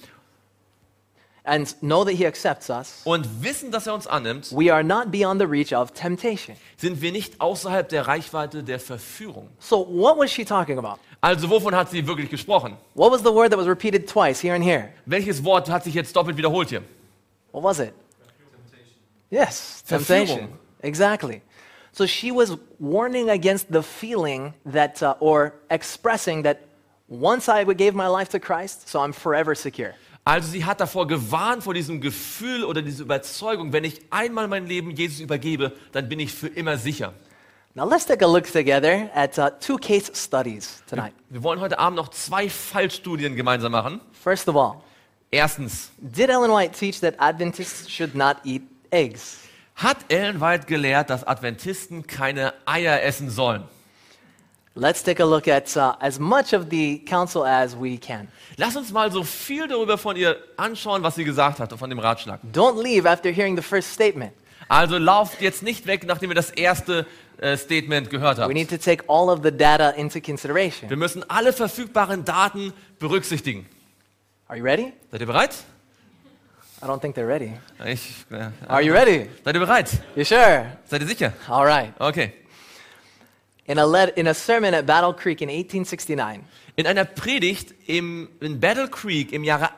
and know that he accepts us, und wissen, dass er uns annimmt, we are not beyond the reach of temptation. sind wir nicht außerhalb der Reichweite der Verführung. So what was she talking about? Also wovon hat sie wirklich gesprochen? What was the word that was repeated twice here and here? Welches Wort hat sich jetzt doppelt wiederholt hier? What was it? Yes, Verführung. temptation. Exactly. So she was warning against the feeling that, or expressing that once I gave my life to Christ, so I'm forever secure. Also sie hat davor gewarnt, vor diesem Gefühl oder dieser Überzeugung, wenn ich einmal mein Leben Jesus übergebe, dann bin ich für immer sicher. Now let's take a look together at two case studies tonight. Wir wollen heute Abend noch 2 Fallstudien gemeinsam machen. First of all, Erstens, did Ellen White teach that Adventists should not eat eggs? hat Ellen White gelehrt, dass Adventisten keine Eier essen sollen? Let's take a look at as much of the counsel as we can. Lass uns mal so viel darüber von ihr anschauen, was sie gesagt hat, von dem Ratschlag. Don't leave after hearing the first statement. Also lauft jetzt nicht weg, nachdem ihr das erste Statement gehört We habt. need to take all of the data into consideration. Wir müssen alle verfügbaren Daten berücksichtigen. Are you ready? Seid ihr bereit? I don't think they're ready. Are you ready? Seid ihr bereit? You sure? Seid ihr sicher? All right. Okay. In a sermon at Battle Creek in 1869, In einer Predigt in Battle Creek im Jahre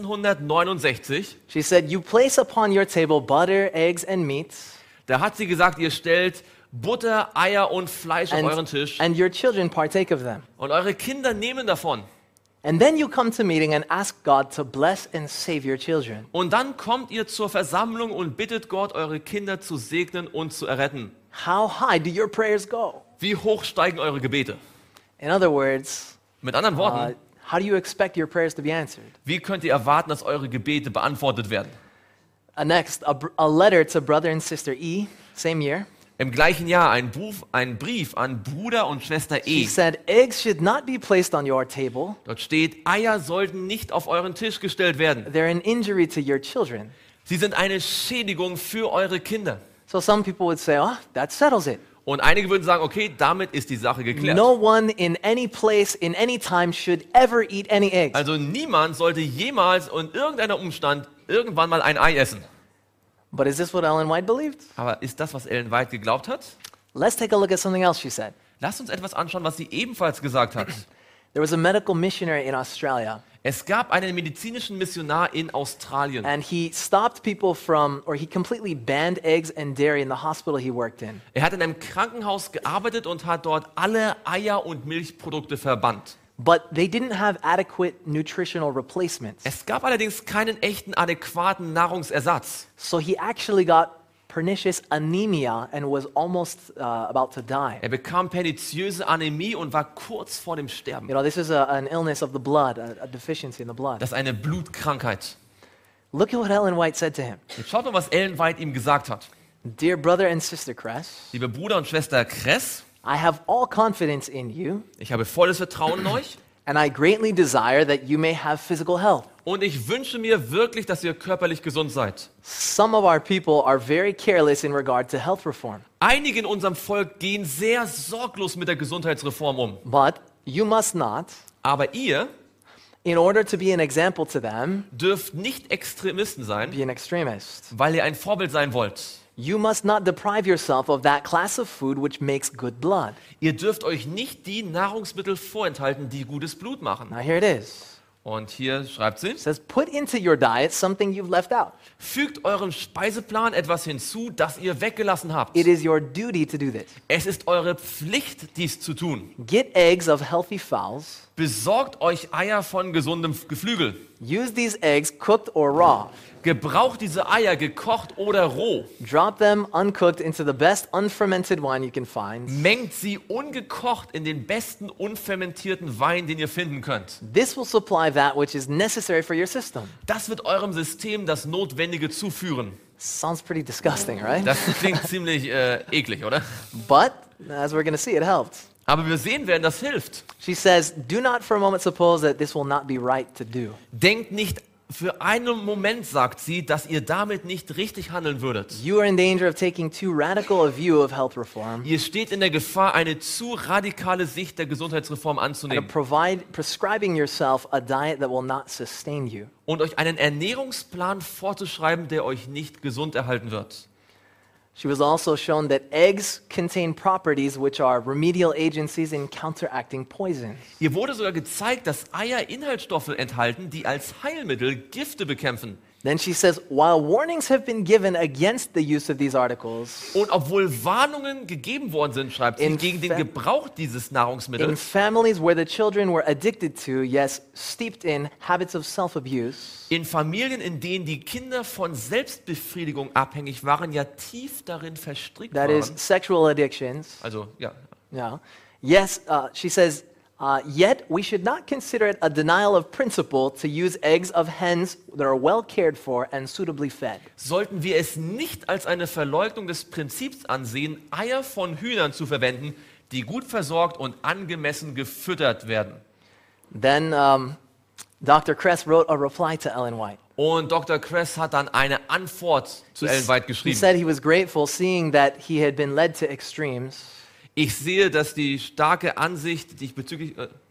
1869, she said, "You place upon your table butter, eggs, and meats, da hat sie gesagt, ihr stellt Butter, Eier und Fleisch auf euren Tisch and your children partake of them. und eure Kinder nehmen davon. And then you come to meeting and ask God to bless and save your children. Und dann kommt ihr zur Versammlung und bittet Gott, eure Kinder zu segnen und zu erretten. How high do your prayers go?" Wie hoch steigen eure Gebete? In other words, Mit anderen Worten, how do you expect your prayers to be answered? wie könnt ihr erwarten, dass eure Gebete beantwortet werden? Next, a letter to brother and sister E, same year. Im gleichen Jahr ein Brief an Bruder und Schwester She E. said, "Eggs should not be placed on your table. Dort steht, Eier sollten nicht auf euren Tisch gestellt werden. They're an injury to your children." Sie sind eine Schädigung für eure Kinder. So some people would say, "Oh, that settles it. Und einige würden sagen, okay, damit ist die Sache geklärt. No one in any place, in any time should ever eat any eggs." Also niemand sollte jemals in irgendeiner Umstand irgendwann mal ein Ei essen. But is this what Ellen White believed? Aber ist das, was Ellen White geglaubt hat? Let's take a look at something else she said. Lasst uns etwas anschauen, was sie ebenfalls gesagt hat. There was a medical missionary in Australia, Es gab einen medizinischen Missionar in Australien. and he stopped people from, or he completely banned eggs and dairy in the hospital he worked in. Er hat in einem Krankenhaus gearbeitet und hat dort alle Eier und Milchprodukte verbannt. But they didn't have adequate nutritional replacements. Es gab allerdings keinen echten adäquaten Nahrungsersatz. So he actually got pernicious anemia and was almost about to die. Er bekam perniziöse Anämie und war kurz vor dem Sterben. You know, this is an illness of the blood, a deficiency in the blood. Das ist eine Blutkrankheit. Look at what Ellen White said to him. Jetzt schaut mal, was Ellen White ihm gesagt hat. "Dear brother and sister Kress, Liebe Bruder und Schwester Kress, I have all confidence in you, ich habe volles Vertrauen in euch and I greatly desire that you may have physical health. und ich wünsche mir wirklich, dass ihr körperlich gesund seid. Some of our people are very careless in regard to health reform, Einige in unserem Volk gehen sehr sorglos mit der Gesundheitsreform um. but you must not, Aber ihr in order to be an example to them, dürft nicht Extremisten sein, be an extremist. weil ihr ein Vorbild sein wollt. You must not deprive yourself of that class of food which makes good blood." Ihr dürft euch nicht die Nahrungsmittel vorenthalten, die gutes Blut machen. Now here it is. Und hier schreibt sie, It says, "Put into your diet something you've left out. fügt eurem Speiseplan etwas hinzu, das ihr weggelassen habt. It is your duty to do this. Es ist eure Pflicht, dies zu tun. Get eggs of healthy fowls. Besorgt euch Eier von gesundem Geflügel. Use these eggs cooked or raw. Gebraucht diese Eier gekocht oder roh. Drop them uncooked into the best unfermented wine you can find. Mengt sie ungekocht in den besten unfermentierten Wein, den ihr finden könnt. This will supply that which is necessary for your system." Das wird eurem System das Notwendige zuführen. Sounds pretty disgusting, right? Das klingt ziemlich eklig, oder? But, as we're going to see, it helped. Aber wir sehen werden, das hilft. She says, "Do not for a moment suppose that this will not be right to do." Denkt nicht für einen Moment, sagt sie, dass ihr damit nicht richtig handeln würdet. You are in danger of taking too radical a view of health reform Ihr steht in der Gefahr, eine zu radikale Sicht der Gesundheitsreform and anzunehmen prescribing yourself a diet that will not sustain you. und euch einen Ernährungsplan vorzuschreiben, der euch nicht gesund erhalten wird. She was also shown that eggs contain properties which are remedial agencies in counteracting poisons. Ihr wurde sogar gezeigt, dass Eier Inhaltsstoffe enthalten, die als Heilmittel Gifte bekämpfen. Then she says, while warnings have been given against the use of these articles, Und obwohl Warnungen gegeben worden sind, schreibt sie, In gegen den fa- Gebrauch dieses in Nahrungsmittels, families where the children were addicted to, yes, steeped in habits of self-abuse, in Familien, in denen die Kinder von Selbstbefriedigung abhängig waren, ja tief darin verstrickt that is, waren. sexual addictions, Also, ja. yeah. Yes, she says, yet we should not consider it a denial of principle to use eggs of hens that are well cared for and suitably fed. Sollten wir es nicht als eine Verleugnung des Prinzips ansehen, Eier von Hühnern zu verwenden, die gut versorgt und angemessen gefüttert werden. Then Dr. Kress wrote a reply to Ellen White. Und Dr. Kress hat dann eine Antwort zu Ellen White He geschrieben. said he was grateful seeing that he had been led to extremes, Ich sehe, dass die starke Ansicht, die ich bezüglich...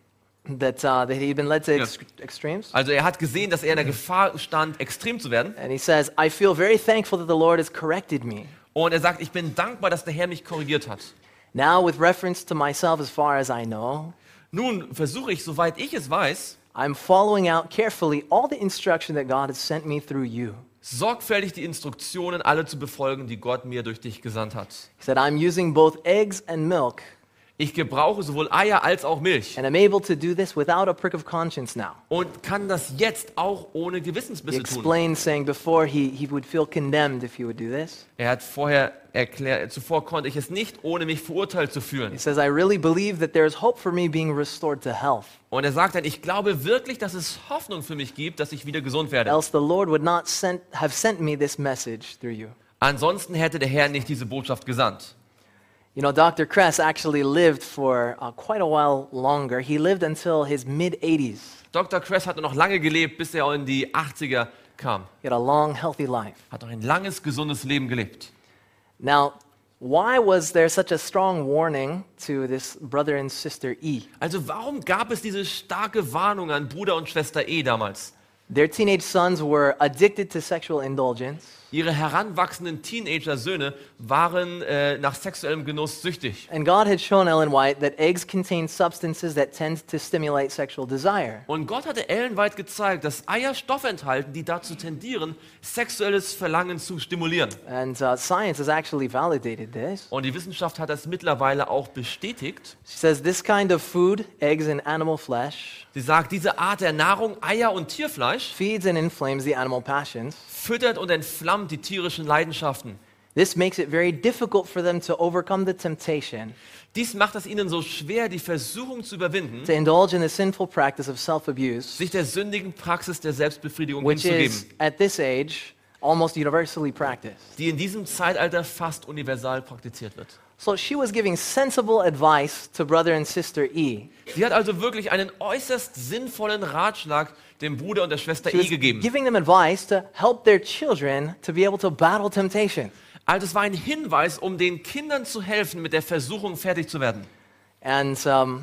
that he had been led to extremes. Also er hat gesehen, dass er in der Gefahr stand, extrem zu werden. And he says, I feel very thankful that the Lord has corrected me. Und er sagt, ich bin dankbar, dass der Herr mich korrigiert hat. Now, with reference to myself, as far as I know, Nun versuche ich, soweit ich es weiß, I'm following out carefully all the instruction that God has sent me through you. sorgfältig die Instruktionen alle zu befolgen, die Gott mir durch dich gesandt hat. He said, I'm using both eggs and milk, Ich gebrauche sowohl Eier als auch Milch and I'm able to do this without a prick of conscience now. und kann das jetzt auch ohne He Gewissensbisse tun. explained, saying before he would feel condemned if he would do this. Er hat vorher erklärt, zuvor konnte ich es nicht, ohne mich verurteilt zu fühlen. He says, I really believe that there is hope for me being restored to health. Und er sagt dann, ich glaube wirklich, dass es Hoffnung für mich gibt, dass ich wieder gesund werde. Else the Lord would not have sent me this message through you. Ansonsten hätte der Herr nicht diese Botschaft gesandt. You know, Dr. Kress actually lived for quite a while longer. He lived until his mid-80s. Dr. Kress hatte noch lange gelebt, bis er in die 80er kam. He had a long, healthy life. Hat noch ein langes, gesundes Leben gelebt. Now, why was there such a strong warning to this brother and sister E? Also warum gab es diese starke Warnung an Bruder und Schwester E damals? Their teenage sons were addicted to sexual indulgence, Ihre heranwachsenden Teenager-Söhne waren nach sexuellem Genuss süchtig. and God had shown Ellen White that eggs contain substances that tend to stimulate sexual desire. Und Gott hatte Ellen White gezeigt, dass Eier Stoffe enthalten, die dazu tendieren, sexuelles Verlangen zu stimulieren. And science has actually validated this. Und die Wissenschaft hat das mittlerweile auch bestätigt. She says this kind of food, eggs and animal flesh, Sie sagt, diese Art der Nahrung, Eier und Tierfleisch, feeds and inflames the animal passions. füttert und entflammt die tierischen Leidenschaften. This makes it very difficult for them to overcome the temptation Dies macht es ihnen so schwer, die Versuchung zu überwinden, to indulge in the sinful practice of self-abuse, sich der sündigen Praxis der Selbstbefriedigung which hinzugeben, is, at this age, almost universally practiced. die in diesem Zeitalter fast universal praktiziert wird. So she was giving sensible advice to brother and sister E. Sie hat also wirklich einen äußerst sinnvollen Ratschlag dem Bruder und der Schwester She E was gegeben. giving them advice to help their children to be able to battle temptation. Also es war ein Hinweis, um den Kindern zu helfen, mit der Versuchung fertig zu werden. And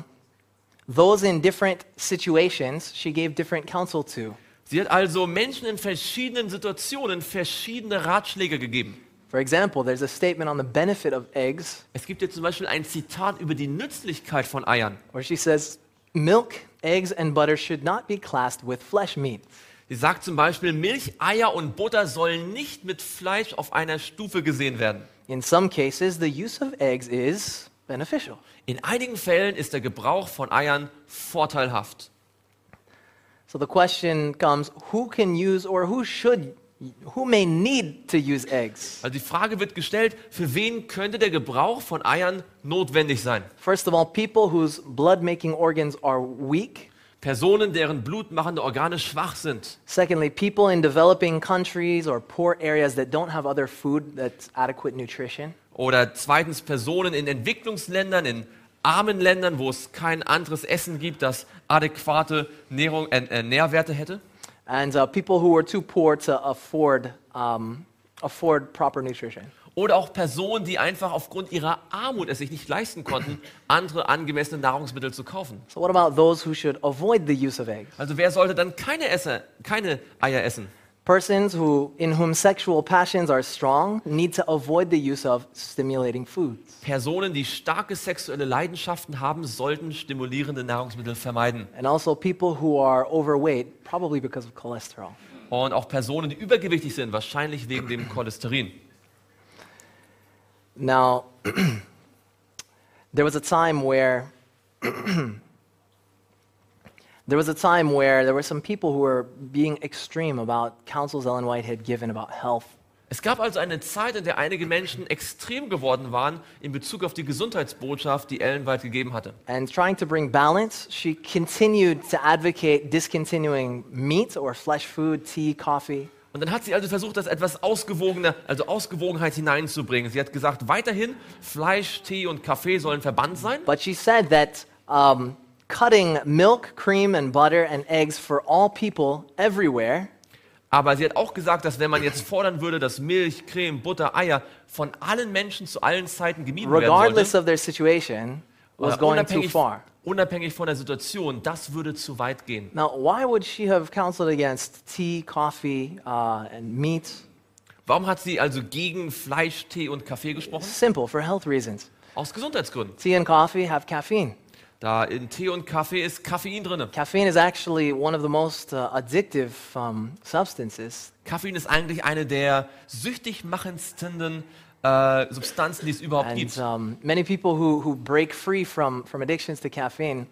those in different situations, she gave different counsel to. Sie hat also Menschen in verschiedenen Situationen verschiedene Ratschläge gegeben. For example, there's a statement on the benefit of eggs Es gibt hier zum Beispiel ein Zitat über die Nützlichkeit von Eiern. where she says, milk, eggs, and butter should not be classed with flesh meat. Sie sagt zum Beispiel, Milch, Eier und Butter sollen nicht mit Fleisch auf einer Stufe gesehen werden. In some cases, the use of eggs is beneficial. In einigen Fällen ist der Gebrauch von Eiern vorteilhaft. So the question comes, who can use or who may need to use eggs? Also die Frage wird gestellt, für wen könnte der Gebrauch von Eiern notwendig sein? First of all, people whose blood-making organs are weak. Personen, deren blutmachende Organe schwach sind. Secondly, people in developing countries or poor areas that don't have other food that's adequate nutrition. Oder zweitens Personen in Entwicklungsländern, in armen Ländern, wo es kein anderes Essen gibt, das adäquate Nährwerte hätte. And people who are too poor to afford proper nutrition. Oder auch Personen, die einfach aufgrund ihrer Armut es sich nicht leisten konnten, andere angemessene Nahrungsmittel zu kaufen. So what about those who should avoid the use of eggs? Also wer sollte dann keine Eier essen? Persons in whom sexual passions are strong need to avoid the use of stimulating foods. Personen, die starke sexuelle Leidenschaften haben, sollten stimulierende Nahrungsmittel vermeiden. And also people who are overweight, probably because of cholesterol. Und auch Personen, die übergewichtig sind, wahrscheinlich wegen dem Cholesterin. Now, there was a time where there were some people who were being extreme about counsels Ellen White had given about health. Es gab also eine Zeit, in der einige Menschen extrem geworden waren in Bezug auf die Gesundheitsbotschaft, die Ellen White gegeben hatte. And trying to bring balance, she continued to advocate discontinuing meat or flesh food, tea, coffee. Und dann hat sie also versucht, das etwas ausgewogener, also Ausgewogenheit hineinzubringen. Sie hat gesagt, weiterhin Fleisch, Tee und Kaffee sollen verbannt sein. But she said that cutting milk, cream, and butter and eggs for all people everywhere Aber sie hat auch gesagt, dass wenn man jetzt fordern würde, dass Milch, Creme, Butter, Eier von allen Menschen zu allen Zeiten gemieden werden regardless sollte, of their situation, was oder going too far. unabhängig von der Situation, das würde zu weit gehen. Now, why would she have counseled against tea, coffee, and meat? Warum hat sie also gegen Fleisch, Tee und Kaffee gesprochen? Simple, for health reasons. Aus Gesundheitsgründen. Tea and coffee have caffeine. Da in Tee und Kaffee ist Koffein drin. Caffeine is actually one of the most addictive substances. Koffein ist eigentlich eine der süchtig machendsten Substanzen, die es überhaupt gibt. And many people who break free from addictions to caffeine,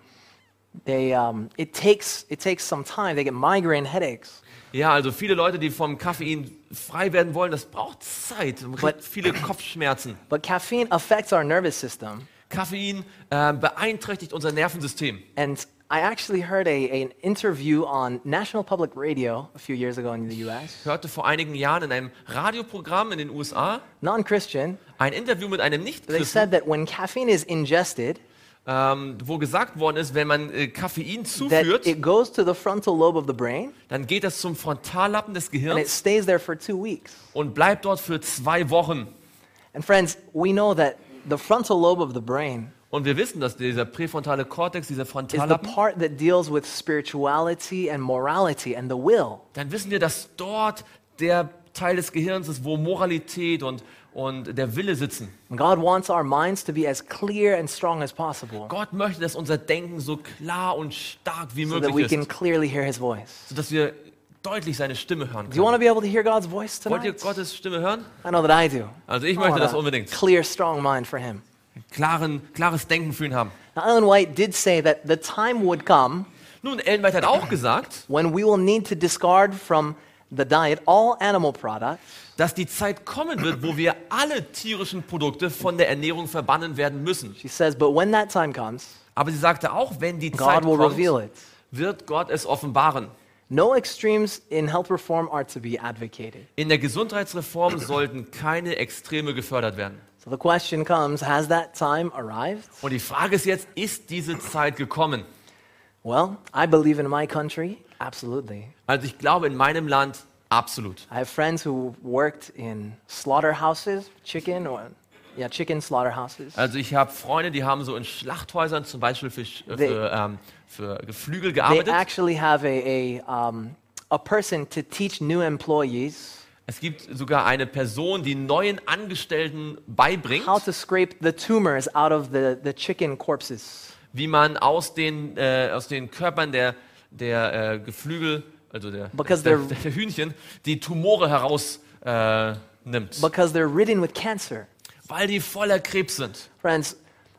it takes some time. They get migraine headaches. Ja, also viele Leute, die vom Koffein frei werden wollen, das braucht Zeit. Man kriegt viele Kopfschmerzen. But caffeine affects our nervous system. Koffein beeinträchtigt unser Nervensystem. And I actually heard an interview on National Public Radio a few years ago in the US. Ich hörte vor einigen Jahren in einem Radioprogramm in den USA Non-Christian. ein Interview mit einem They Nichtchristen, said that when caffeine is ingested, wo gesagt worden ist, wenn man Koffein that zuführt, it goes to the frontal lobe of the brain dann geht das zum Frontallappen des and it Gehirns stays there for 2 weeks. und bleibt dort für 2 Wochen. And friends, we know that the frontal lobe of the brain Und wir wissen, dass dieser präfrontale Kortex, dieser is the Frontallappen, part that deals with spirituality and morality and the will. dann wissen wir, dass dort der Teil des Gehirns ist, wo Moralität und der Wille sitzen. And God wants our minds to be as clear and strong as possible Gott möchte, dass unser Denken so klar und stark wie so that we möglich can ist, clearly hear His voice. sodass wir deutlich seine Stimme hören Do you want können. to be able to hear God's voice Wollt ihr tonight? Gottes Stimme hören? I know that I do. Also ich I möchte want das a unbedingt. clear, strong mind for Him. Klares Denken für ihn haben. Now, Ellen White did say that the time would come Nun, Ellen White hat auch gesagt, when we will need to discard from the diet all animal products dass die Zeit kommen wird, wo wir alle tierischen Produkte von der Ernährung verbannen werden müssen. She says, but when that time comes, Aber sie sagte auch, wenn die Zeit God will kommt, reveal it. wird Gott es offenbaren. No extremes in health reform are to be advocated. In der Gesundheitsreform sollten keine Extreme gefördert werden. So the question comes, has that time arrived? Und die Frage ist jetzt, ist diese Zeit gekommen? Well, I believe in my country, absolutely. Also ich glaube, in meinem Land absolut. I have friends who worked in slaughterhouses, chicken slaughterhouses. Also ich habe Freunde, die haben so in Schlachthäusern zum Beispiel für Geflügel They gearbeitet. actually have a person to teach new employees Es gibt sogar eine Person, die neuen Angestellten beibringt, how to scrape the tumors out of the chicken corpses. wie man aus den Körpern der Geflügel, also der Hühnchen, die Tumore herausnimmt, Because they're ridden with cancer. weil die voller Krebs sind. Friends,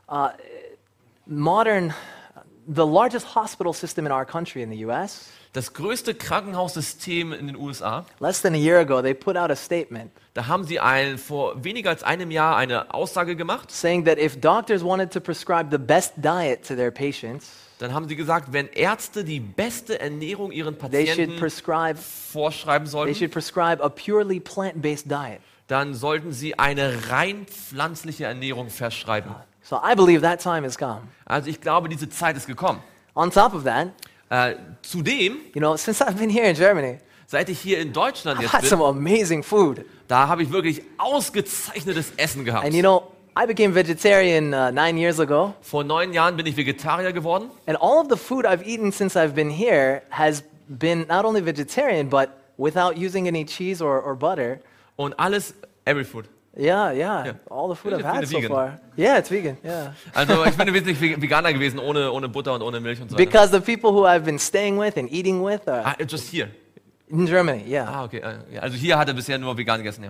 the largest hospital system in our country, in the US, Das größte Krankenhaussystem in den USA, less than a year ago, they put out a statement da haben sie vor weniger als einem Jahr eine Aussage gemacht. saying that if doctors wanted to prescribe the best diet to their patients, Dann haben sie gesagt, wenn Ärzte die beste Ernährung ihren they should Patienten vorschreiben sollten, prescribe a purely plant-based diet. dann sollten sie eine rein pflanzliche Ernährung verschreiben. So I believe that time has come. Also ich glaube, diese Zeit ist gekommen. On top of that, Zudem, since I've been here in Germany, seit ich hier in Deutschland I've jetzt had bin, some amazing food. da habe ich wirklich ausgezeichnetes Essen gehabt. And I became vegetarian 9 years ago, Vor 9 Jahren bin ich Vegetarier geworden and all of the food I've eaten since I've been here has been not only vegetarian, but without using any cheese or butter. und alles, every food. Yeah, all the food Is I've it had so vegan? far. Yeah, it's vegan, yeah. Also ich bin wesentlich Veganer gewesen, ohne Butter und ohne Milch und so weiter. Because the people who I've been staying with and eating with, Just here. In Germany, yeah. Ah, okay. Ja, also hier hat er bisher nur vegan gegessen, ja.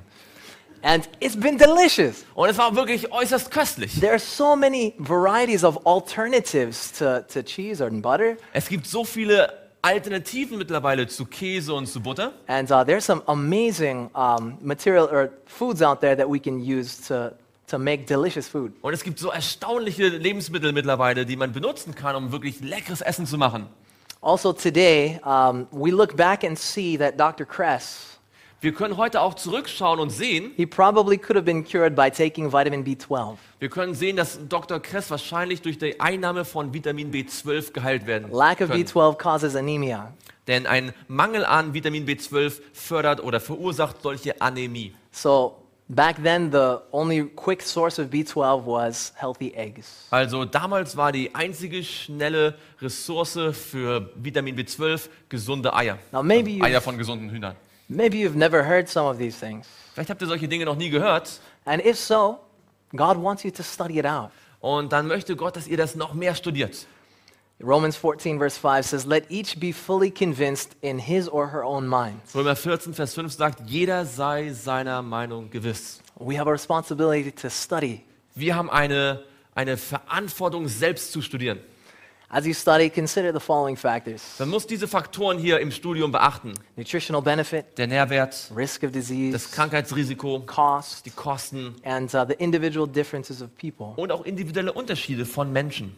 And it's been delicious. Und es war wirklich äußerst köstlich. There are so many varieties of alternatives to cheese or butter. Es gibt so viele Alternativen mittlerweile zu Käse und zu Butter. And there's some amazing material or foods out there that we can use to make delicious food. Und es gibt so erstaunliche Lebensmittel mittlerweile, die man benutzen kann, um wirklich leckeres Essen zu machen. Also today, we look back and see that Dr. Kress, Wir können heute auch zurückschauen und sehen, he probably could have been cured by taking vitamin B12. wir können sehen, dass Dr. Kress wahrscheinlich durch die Einnahme von Vitamin B12 geheilt werden Lack of können. B12 causes anemia. Denn ein Mangel an Vitamin B12 fördert oder verursacht solche Anämie. So back then, the only quick source of B12 was healthy eggs. Also damals war die einzige schnelle Ressource für Vitamin B12 gesunde Eier. Now maybe Eier von gesunden Hühnern. maybe you've never heard some of these things. Vielleicht habt ihr solche Dinge noch nie gehört. And if so, God wants you to study it out. Und dann möchte Gott, dass ihr das noch mehr studiert. Romans 14 verse 5 says, "Let each be fully convinced in his or her own mind." Römer 14, Vers 5 sagt, jeder sei seiner Meinung gewiss. We have a responsibility to study. Wir haben eine Verantwortung, selbst zu studieren. As you study, consider the following factors: Man muss diese Faktoren hier im Studium beachten. nutritional benefit, Der Nährwert, risk of das disease, Krankheitsrisiko, cost, die Kosten and the individual differences of people. und auch individuelle Unterschiede von Menschen.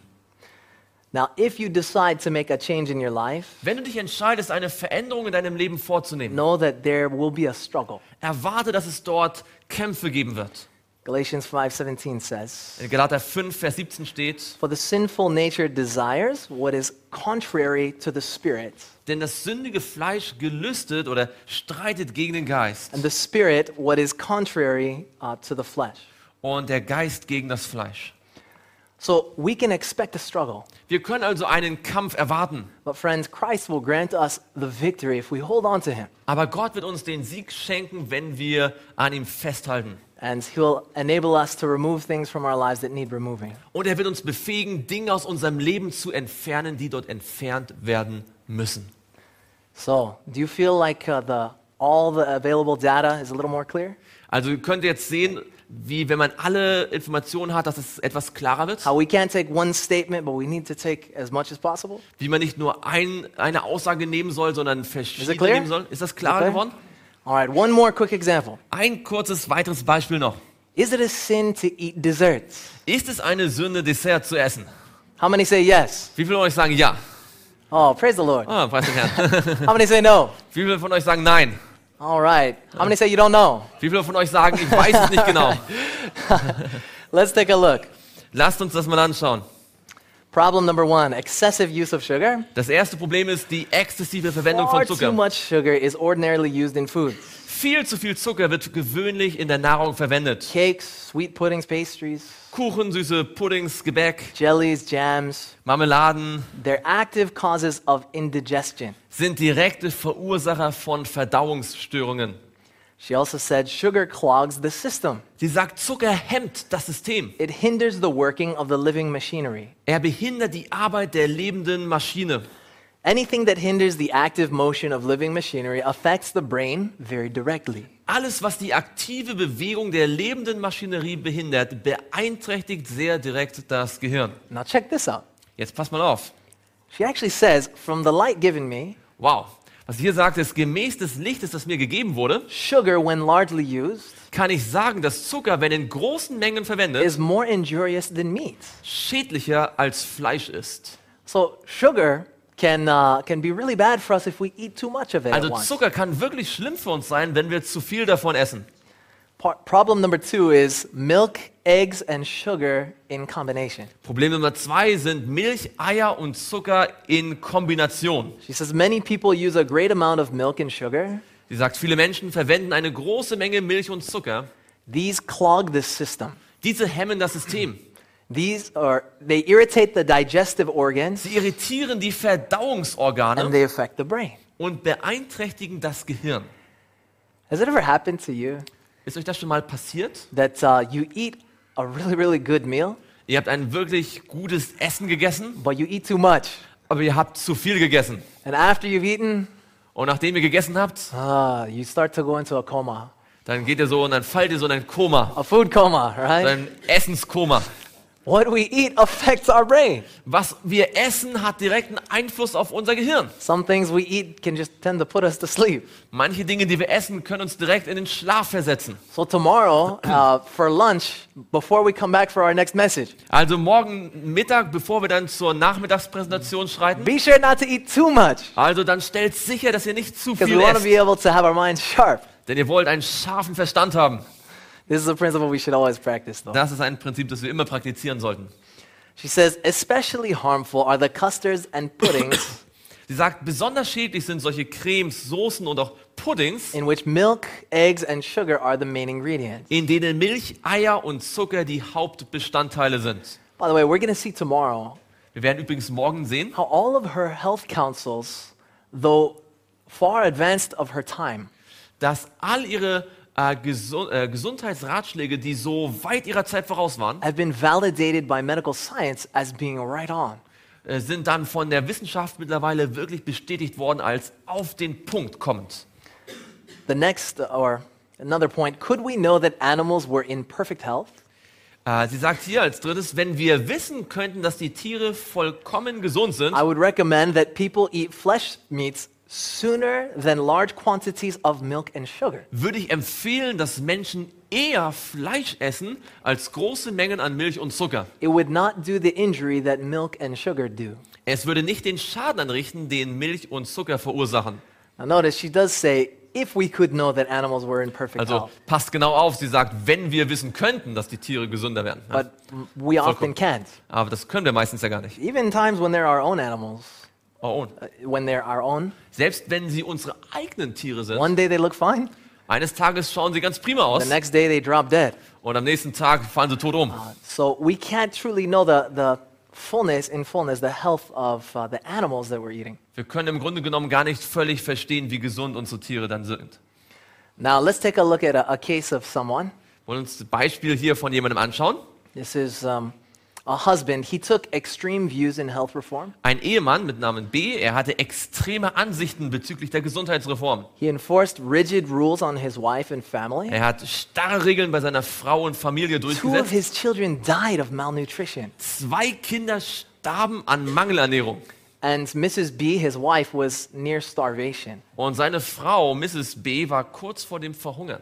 Now, if you decide to make a change in your life, Wenn du dich entscheidest, eine Veränderung in deinem Leben vorzunehmen, know that there will be a struggle. erwarte, dass es dort Kämpfe geben wird. Galatians 5:17 says, In Galater 5, Vers 17 steht, "For the sinful nature desires what is contrary to the Spirit, denn das sündige Fleisch gelüstet oder streitet gegen den Geist and the Spirit what is contrary to the flesh." und der Geist gegen das Fleisch. So we can expect a struggle. Wir können also einen Kampf erwarten, But friends, Christ will grant us the victory if we hold on to him. aber Gott wird uns den Sieg schenken, wenn wir an ihm festhalten. And he'll enable us to remove things from our lives that need removing. Und er wird uns befähigen, Dinge aus unserem Leben zu entfernen, die dort entfernt werden müssen. So, do you feel like all the available data is a little more clear? Also ihr könnt jetzt sehen, wie wenn man alle Informationen hat, dass es etwas klarer wird. How we can't take one statement, but we need to take as much as possible? Wie man nicht nur eine Aussage nehmen soll, sondern verschiedene clear? nehmen soll. Ist das klar Okay. geworden? All right, one more quick example. Ein kurzes weiteres Beispiel noch. Is it a sin to eat desserts? Ist es eine Sünde, Dessert zu essen? How many say yes? Wie viele von euch sagen ja? Oh, praise the Lord. Ah, preis den Herrn. How many say no? Wie viele von euch sagen nein? All right. How many say you don't know? Wie viele von euch sagen, ich weiß es nicht genau? Let's take a look. Lasst uns das mal anschauen. Problem number 1, excessive use of sugar. Das erste Problem ist die exzessive Verwendung Far von too Zucker. much sugar is ordinarily used in foods. Viel zu viel Zucker wird gewöhnlich in der Nahrung verwendet. Cakes, sweet puddings, pastries, Kuchen, süße Puddings, Gebäck, jellies, jams. Marmeladen They're active causes of indigestion. sind direkte Verursacher von Verdauungsstörungen. She also said sugar clogs the system. Sie sagt, Zucker hemmt das System. It hinders the working of the living machinery. Er behindert die Arbeit der lebenden Maschine. Anything that hinders the active motion of living machinery affects the brain very directly. Alles, was die aktive Bewegung der lebenden Maschinerie behindert, beeinträchtigt sehr direkt das Gehirn. Now check this out. Jetzt pass mal auf. She actually says, from the light given me, Wow. Was sie hier sagt, ist, gemäß des Lichtes, das mir gegeben wurde, sugar, when largely used, kann ich sagen, dass Zucker, wenn in großen Mengen verwendet, is more injurious than meat. schädlicher als Fleisch ist. So sugar can be really bad for us if we eat too much of it Also at once. Zucker kann wirklich schlimm für uns sein, wenn wir zu viel davon essen. Problem number 2 is milk, eggs, and sugar in combination. Problem Nummer 2 sind Milch, Eier und Zucker in Kombination. She says many people use a great amount of milk and sugar. Sie sagt, viele Menschen verwenden eine große Menge Milch und Zucker. These clog the system. Diese hemmen das System. They irritate the digestive organs Sie irritieren die Verdauungsorgane and they affect the brain. und beeinträchtigen das Gehirn. Has it ever happened to you Ist euch das schon mal passiert? that you eat a really, really good meal, Ihr habt ein wirklich gutes Essen gegessen, but you eat too much? aber ihr habt zu viel gegessen. And after you've eaten, Und nachdem ihr gegessen habt, you start to go into a coma, dann geht ihr so und dann fallt ihr so in ein Koma, a food coma, so right? ein Essenskoma. What we eat affects our brain. Was wir essen, hat direkten Einfluss auf unser Gehirn. Some things we eat can just tend to put us to sleep. Manche Dinge, die wir essen, können uns direkt in den Schlaf versetzen. So tomorrow, for lunch, before we come back for our next message, Also morgen Mittag, bevor wir dann zur Nachmittagspräsentation schreiten, be sure not to eat too much, also dann stellt sicher, dass ihr nicht zu because viel we want to esst. be able to have our minds sharp. Denn ihr wollt einen scharfen Verstand haben. This is a principle we should always practice, though. Das ist ein Prinzip, das wir immer praktizieren sollten. She says, especially harmful are the custards and puddings Sie sagt, besonders schädlich sind solche Cremes, Soßen und auch Puddings, in which milk, eggs, and sugar are the main ingredients. in denen Milch, Eier und Zucker die Hauptbestandteile sind. By the way, we're going to see tomorrow Wir werden übrigens morgen sehen, how all of her health counsels, though far advanced of her time, dass all ihre Gesundheitsratschläge, die so weit ihrer Zeit voraus waren, have been validated by medical science as being right on. sind dann von der Wissenschaft mittlerweile wirklich bestätigt worden als auf den Punkt kommend. The next, or another point, could we know that animals were in perfect health? Sie sagt hier als drittes, wenn wir wissen könnten, dass die Tiere vollkommen gesund sind, I would recommend that people eat flesh meats sooner than large quantities of milk and sugar. würde ich empfehlen, dass Menschen eher Fleisch essen als große Mengen an Milch und Zucker. It would not do the injury that milk and sugar do. Es würde nicht den Schaden anrichten, den Milch und Zucker verursachen. Now notice she does say, if we could know that animals were in perfect Also health. passt genau auf, sie sagt, wenn wir wissen könnten, dass die Tiere gesünder werden. Ja, But we often can't. aber das können wir meistens ja gar nicht. Even in times when they're our own animals, Oh, und when they're our own, selbst wenn sie unsere eigenen Tiere sind, one day they look fine, eines Tages schauen sie ganz prima aus the next day they drop dead. und am nächsten Tag fallen sie tot um. So we can't truly know the fullness, the health of the animals that we're eating. Wir können im Grunde genommen gar nicht völlig verstehen, wie gesund unsere Tiere dann sind. Now let's take a look at a case of someone. Wollen uns ein Beispiel hier von jemandem anschauen? This is a husband. He took extreme views in health reform. Ein Ehemann mit Namen B, er hatte extreme Ansichten bezüglich der Gesundheitsreform. He enforced rigid rules on his wife and family. Er hat starre Regeln bei seiner Frau und Familie 2 of durchgesetzt. his children died of malnutrition. 2 Kinder starben an Mangelernährung. And Mrs. B, his wife, was near starvation. Und seine Frau, Mrs. B, war kurz vor dem Verhungern.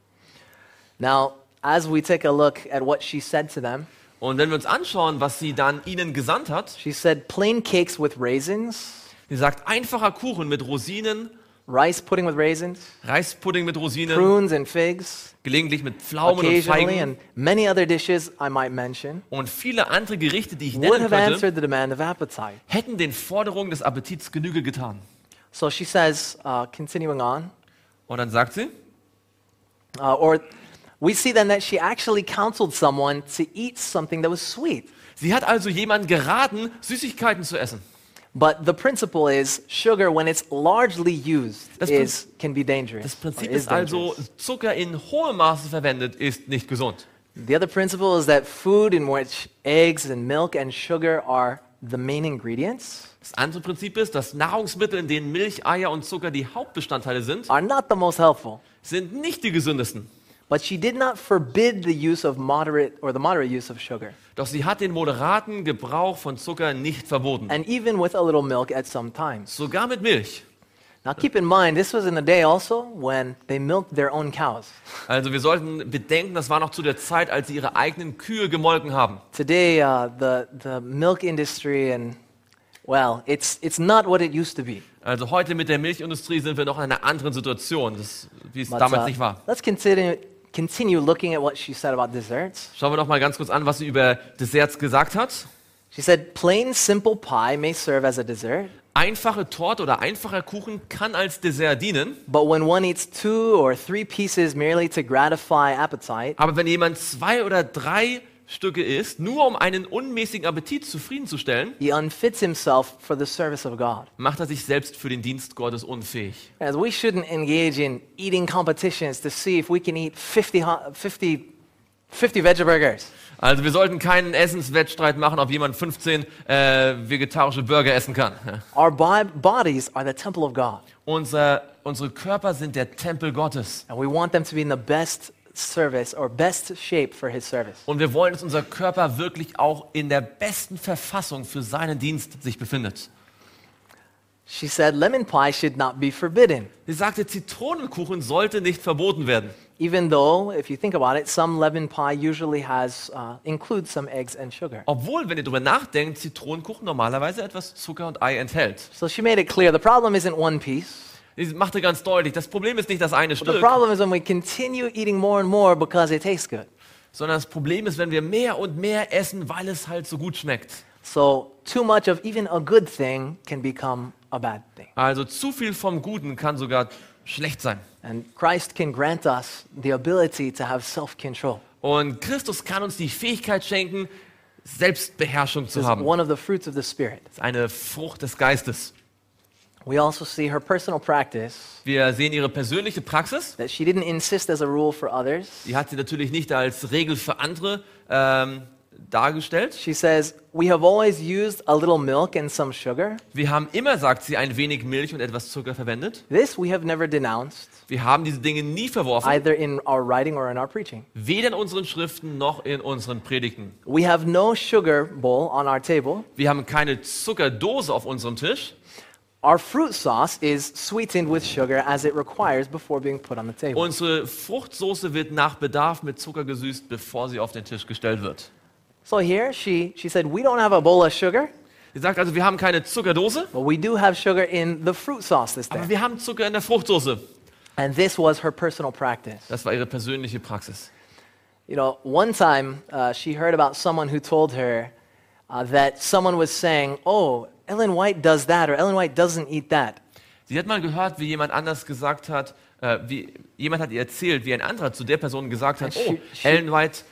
Now, as we take a look at what she said to them, Und wenn wir uns anschauen, was sie dann ihnen gesandt hat, she said plain cakes with raisins, sie sagt, einfacher Kuchen mit Rosinen, rice pudding with raisins, Reispudding mit Rosinen, prunes and figs, gelegentlich mit Pflaumen und occasionally, Feigen and many other dishes I might mention, und viele andere Gerichte, die ich would nennen have könnte, answered the demand of appetite. hätten den Forderungen des Appetits Genüge getan. So she says, continuing on, Und dann sagt sie, or we see then that she actually counseled someone to eat something that was sweet. sie hat also jemandem geraten, Süßigkeiten zu essen. But the principle is sugar, when it's largely used, Das can be dangerous. Das Prinzip or is ist also, dangerous. Zucker in hohem Maße verwendet ist nicht gesund. The other principle is that food in which eggs and milk and sugar are the main ingredients Das andere Prinzip ist, dass Nahrungsmittel, in denen Milch, Eier und Zucker die Hauptbestandteile sind, are not the most helpful. sind nicht die gesündesten. But she did not forbid the use of the moderate use of sugar. Doch sie hat den moderaten Gebrauch von Zucker nicht verboten. And even with a little milk at some times. Sogar mit Milch. Now keep in mind, this was in the day also when they milked their own cows. Also wir sollten bedenken, das war noch zu der Zeit, als sie ihre eigenen Kühe gemolken haben. Today, the milk industry and, well, it's not what it used to be. Also heute mit der Milchindustrie sind wir noch in einer anderen Situation, wie es But, damals nicht war. let's continue looking at what she said about desserts. Schauen wir noch mal ganz kurz an, was sie über Desserts gesagt hat. She said, plain simple pie may serve as a dessert, Einfache Torte oder einfacher Kuchen kann als Dessert dienen, but when one eats 2 or 3 pieces merely to gratify appetite, aber wenn jemand 2 oder 3 Stücke isst, nur um einen unmäßigen Appetit zufriedenzustellen, he unfits himself for the service of God. macht er sich selbst für den Dienst Gottes unfähig. As we shouldn't engage in eating competitions to see if we can eat 50 50 veggie burgers. Also wir sollten keinen Essenswettstreit machen, ob jemand 15 vegetarische Burger essen kann. Our bodies are the temple of God, Unsere Körper sind der Tempel Gottes. and we want them to be in the best service or best shape for His service. Und wir wollen, dass unser Körper wirklich auch in der besten Verfassung für seinen Dienst sich befindet. She said lemon pie should not be forbidden, Sie sagte, Zitronenkuchen sollte nicht verboten werden. even though, if you think about it, some lemon pie usually includes some eggs and sugar. Obwohl, wenn ihr darüber nachdenkt, Zitronenkuchen normalerweise etwas Zucker und Ei enthält. So she made it clear the problem isn't one piece. Sie machte ganz deutlich, das Problem ist nicht das eine The Stück, problem is when we continue eating more and more because it tastes good. sondern das Problem ist, wenn wir mehr und mehr essen, weil es halt so gut schmeckt. So too much of even a good thing can become a bad thing. Also zu viel vom Guten kann sogar schlecht sein. And Christ can grant us the ability to have self-control. Und Christus kann uns die Fähigkeit schenken, Selbstbeherrschung This zu is haben. one of the fruits of the Spirit. Das ist eine Frucht des Geistes. We also see her personal practice, Wir sehen ihre persönliche Praxis. that she didn't insist as a rule for others. Die hat sie natürlich nicht als Regel für andere dargestellt. She says, we have always used a little milk and some sugar. Wir haben immer, sagt sie, ein wenig Milch und etwas Zucker verwendet. This we have never denounced, Wir haben diese Dinge nie verworfen, either in our writing or in our preaching. weder in unseren Schriften noch in unseren Predigten. We have no sugar bowl on our table. Wir haben keine Zuckerdose auf unserem Tisch. Our fruit sauce is sweetened with sugar as it requires before being put on the table. Unsere Fruchtsoße wird nach Bedarf mit Zucker gesüßt, bevor sie auf den Tisch gestellt wird. So here she said, we don't have a bowl of sugar, Sie sagt also, wir haben keine Zuckerdose, but we do have sugar in the fruit sauce this aber day. wir haben Zucker in der Fruchtsoße. And this was her personal practice. Das war ihre persönliche Praxis. You know, one time she heard about someone who told her that someone was saying, oh, Ellen White does that, or Ellen White doesn't eat that. Sie hat mal gehört, wie jemand anders gesagt hat, jemand hat ihr erzählt, wie ein anderer zu der Person gesagt hat, And oh, she- Ellen White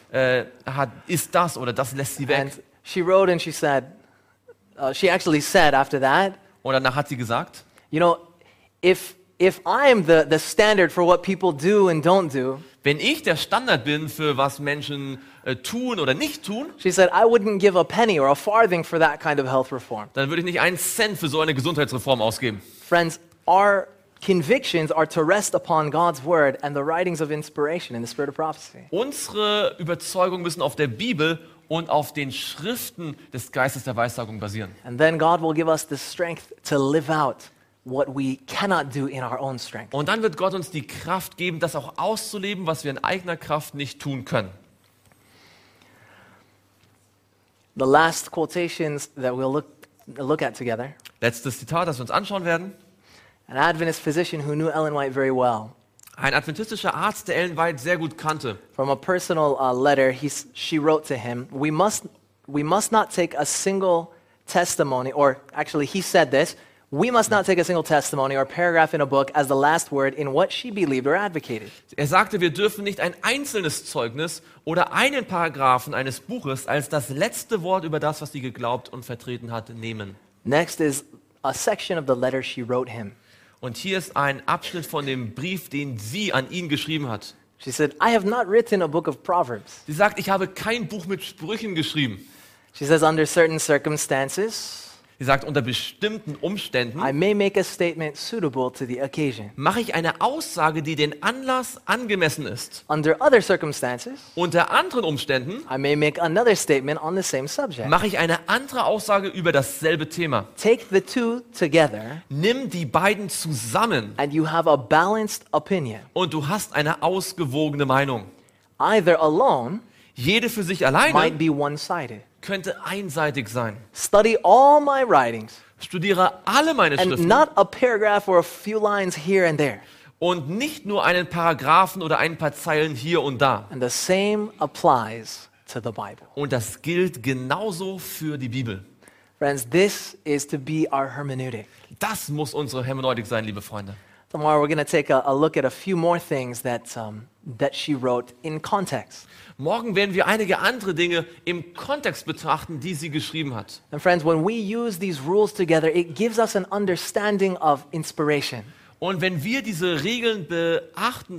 isst das oder das lässt sie weg. And she wrote and she said, she actually said after that, Und danach hat sie gesagt, you know, if I'm the standard for what people do and don't do, wenn ich der Standard bin für was Menschen tun oder nicht tun, she said, I wouldn't give a penny or a farthing for that kind of health reform. dann würde ich nicht einen Cent für so eine Gesundheitsreform ausgeben. Friends, our convictions are to rest upon God's word and the writings of inspiration in the spirit of prophecy. Unsere Überzeugungen müssen auf der Bibel und auf den Schriften des Geistes der Weissagung basieren. And then God will give us the strength to live out what we cannot do in our own strength. Und dann wird Gott uns die Kraft geben, das auch auszuleben, was wir in eigener Kraft nicht tun können. The last quotations that we'll look at together. Letztes Zitat, das wir uns anschauen werden. An Adventist physician who knew Ellen White very well. Ein adventistischer Arzt, der Ellen White sehr gut kannte. From a personal letter, she wrote to him, we must not take a single testimony, or actually he said this, we must not take a single testimony or paragraph in a book as the last word in what she believed or advocated. Er sagte, wir dürfen nicht ein einzelnes Zeugnis oder einen Paragraphen eines Buches als das letzte Wort über das, was sie geglaubt und vertreten hat, nehmen. Next is a section of the letter she wrote him. Und hier ist ein Abschnitt von dem Brief, den sie an ihn geschrieben hat. She said, I have not written a book of Proverbs. Sie sagt, ich habe kein Buch mit Sprüchen geschrieben. She says, under certain circumstances, Sie sagt, unter bestimmten Umständen I may make a statement suitable to the occasion. mache ich eine Aussage, die den Anlass angemessen ist. Under other circumstances, Unter anderen Umständen I may make another statement on the same subject. mache ich eine andere Aussage über dasselbe Thema. Take the two together, Nimm die beiden zusammen and you have a balanced opinion. und du hast eine ausgewogene Meinung. Either alone Jede für sich might alleine be one-sided. könnte einseitig sein. Study all my writings, Studiere alle meine and Schriften not a paragraph or a few lines here and there. und nicht nur einen Paragraphen oder ein paar Zeilen hier und da. And the same applies to the Bible. Und das gilt genauso für die Bibel. Friends, this is to be our hermeneutic. Das muss unsere Hermeneutik sein, liebe Freunde. Tomorrow we're going to take a look at a few more things that she wrote in context. Morgen werden wir einige andere Dinge im Kontext betrachten, die sie geschrieben hat. And friends, when we use these rules together, it gives us an understanding of inspiration. Und wenn wir diese Regeln beachten, dann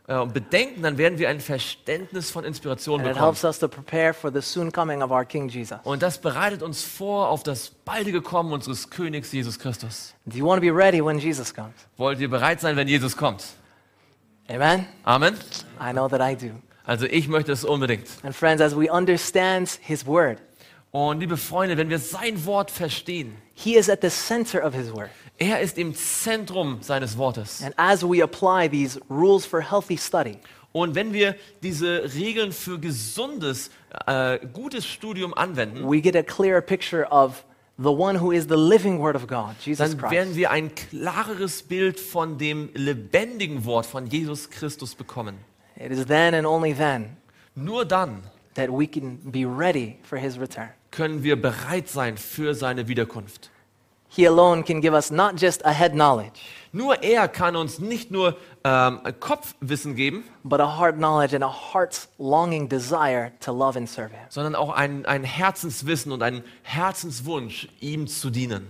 bedenken, dann werden wir ein Verständnis von Inspiration And it bekommen. helps us to prepare for the soon coming of our King Jesus. Und das bereitet uns vor auf das baldige Kommen unseres Königs Jesus Christus. Do you want to be ready when Jesus comes? Wollt ihr bereit sein, wenn Jesus kommt? Amen? Amen? I know that I do. Also ich möchte es unbedingt. And friends, as we understand his word, Und liebe Freunde, wenn wir sein Wort verstehen, he is at the center of his word. er ist im Zentrum seines Wortes. And as we apply these rules for healthy study, Und wenn wir diese Regeln für gesundes, gutes Studium anwenden, we get a clearer picture of the one who is the living word of God, Jesus dann Christ. werden wir ein klareres Bild von dem lebendigen Wort von Jesus Christus bekommen. It is then and only then Nur dann that we can be ready for his return. können wir bereit sein für seine Wiederkunft. He alone can give us not just a head knowledge, Nur er kann uns nicht nur Kopfwissen geben, but a heart knowledge and a heart's longing desire to love and serve him. sondern auch ein Herzenswissen und einen Herzenswunsch, ihm zu dienen.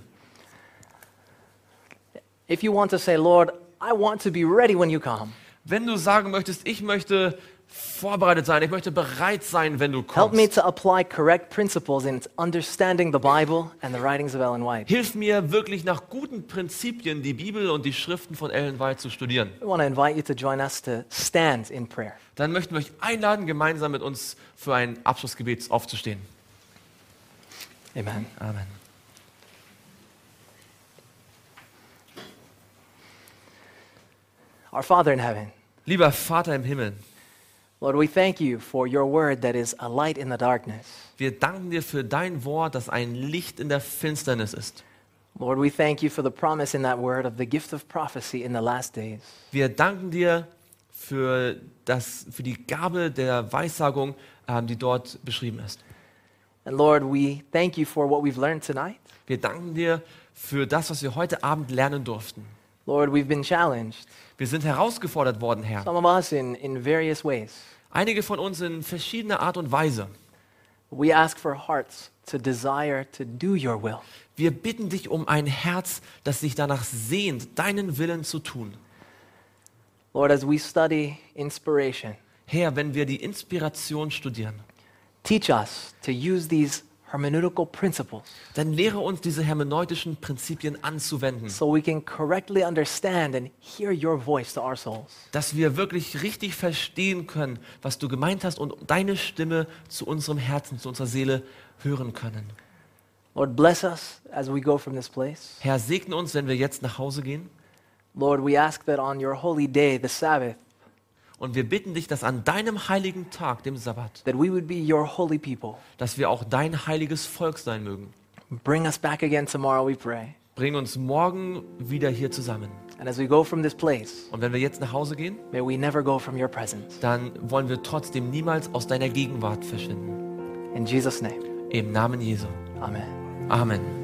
If you want to say, Lord, I want to be ready when you come, Wenn du sagen möchtest, ich möchte vorbereitet sein, ich möchte bereit sein, wenn du help me kommst. to apply correct principles in understanding the Bible and the writings of Ellen White. Hilf mir wirklich nach guten Prinzipien die Bibel und die Schriften von Ellen White zu studieren. I want to invite you to join us to stand in prayer. Dann möchten wir euch einladen, gemeinsam mit uns für ein Abschlussgebet aufzustehen. Amen. Amen. Our Father in heaven, Lieber Vater im Himmel, Lord, we thank you for your word that is a light in the darkness. wir danken dir für dein Wort, das ein Licht in der Finsternis ist. Lord, we thank you for the promise in that word of the gift of prophecy in the last days. Wir danken dir für die Gabe der Weissagung, die dort beschrieben ist. And Lord, we thank you for what we've learned tonight. Wir danken dir für das, was wir heute Abend lernen durften. Lord, we've been challenged, Wir sind herausgefordert worden, Herr. some of us in various ways. Einige von uns in verschiedener Art und Weise. We ask for hearts to desire to do your will. Wir bitten dich um ein Herz, das sich danach sehnt, deinen Willen zu tun. Lord, as we study inspiration, Herr, wenn wir die Inspiration studieren, teach us to use these hermeneutical principles dann lehre uns diese hermeneutischen Prinzipien anzuwenden, so we can correctly understand and hear your voice to our souls. dass wir wirklich richtig verstehen können, was du gemeint hast und deine Stimme zu unserem Herzen, zu unserer Seele hören können. Lord, bless us as we go from this place. Herr, segne uns, wenn wir jetzt nach Hause gehen. Lord, we ask that on your holy day, the Sabbath, Und wir bitten dich, dass an deinem heiligen Tag, dem Sabbat, that we would be your holy people. dass wir auch dein heiliges Volk sein mögen. Bring us back again tomorrow, we pray. Bring uns morgen wieder hier zusammen. And as we go from this place, Und wenn wir jetzt nach Hause gehen, may we never go from your presence. dann wollen wir trotzdem niemals aus deiner Gegenwart verschwinden. In Jesus' name, Im Namen Jesu. amen. Amen.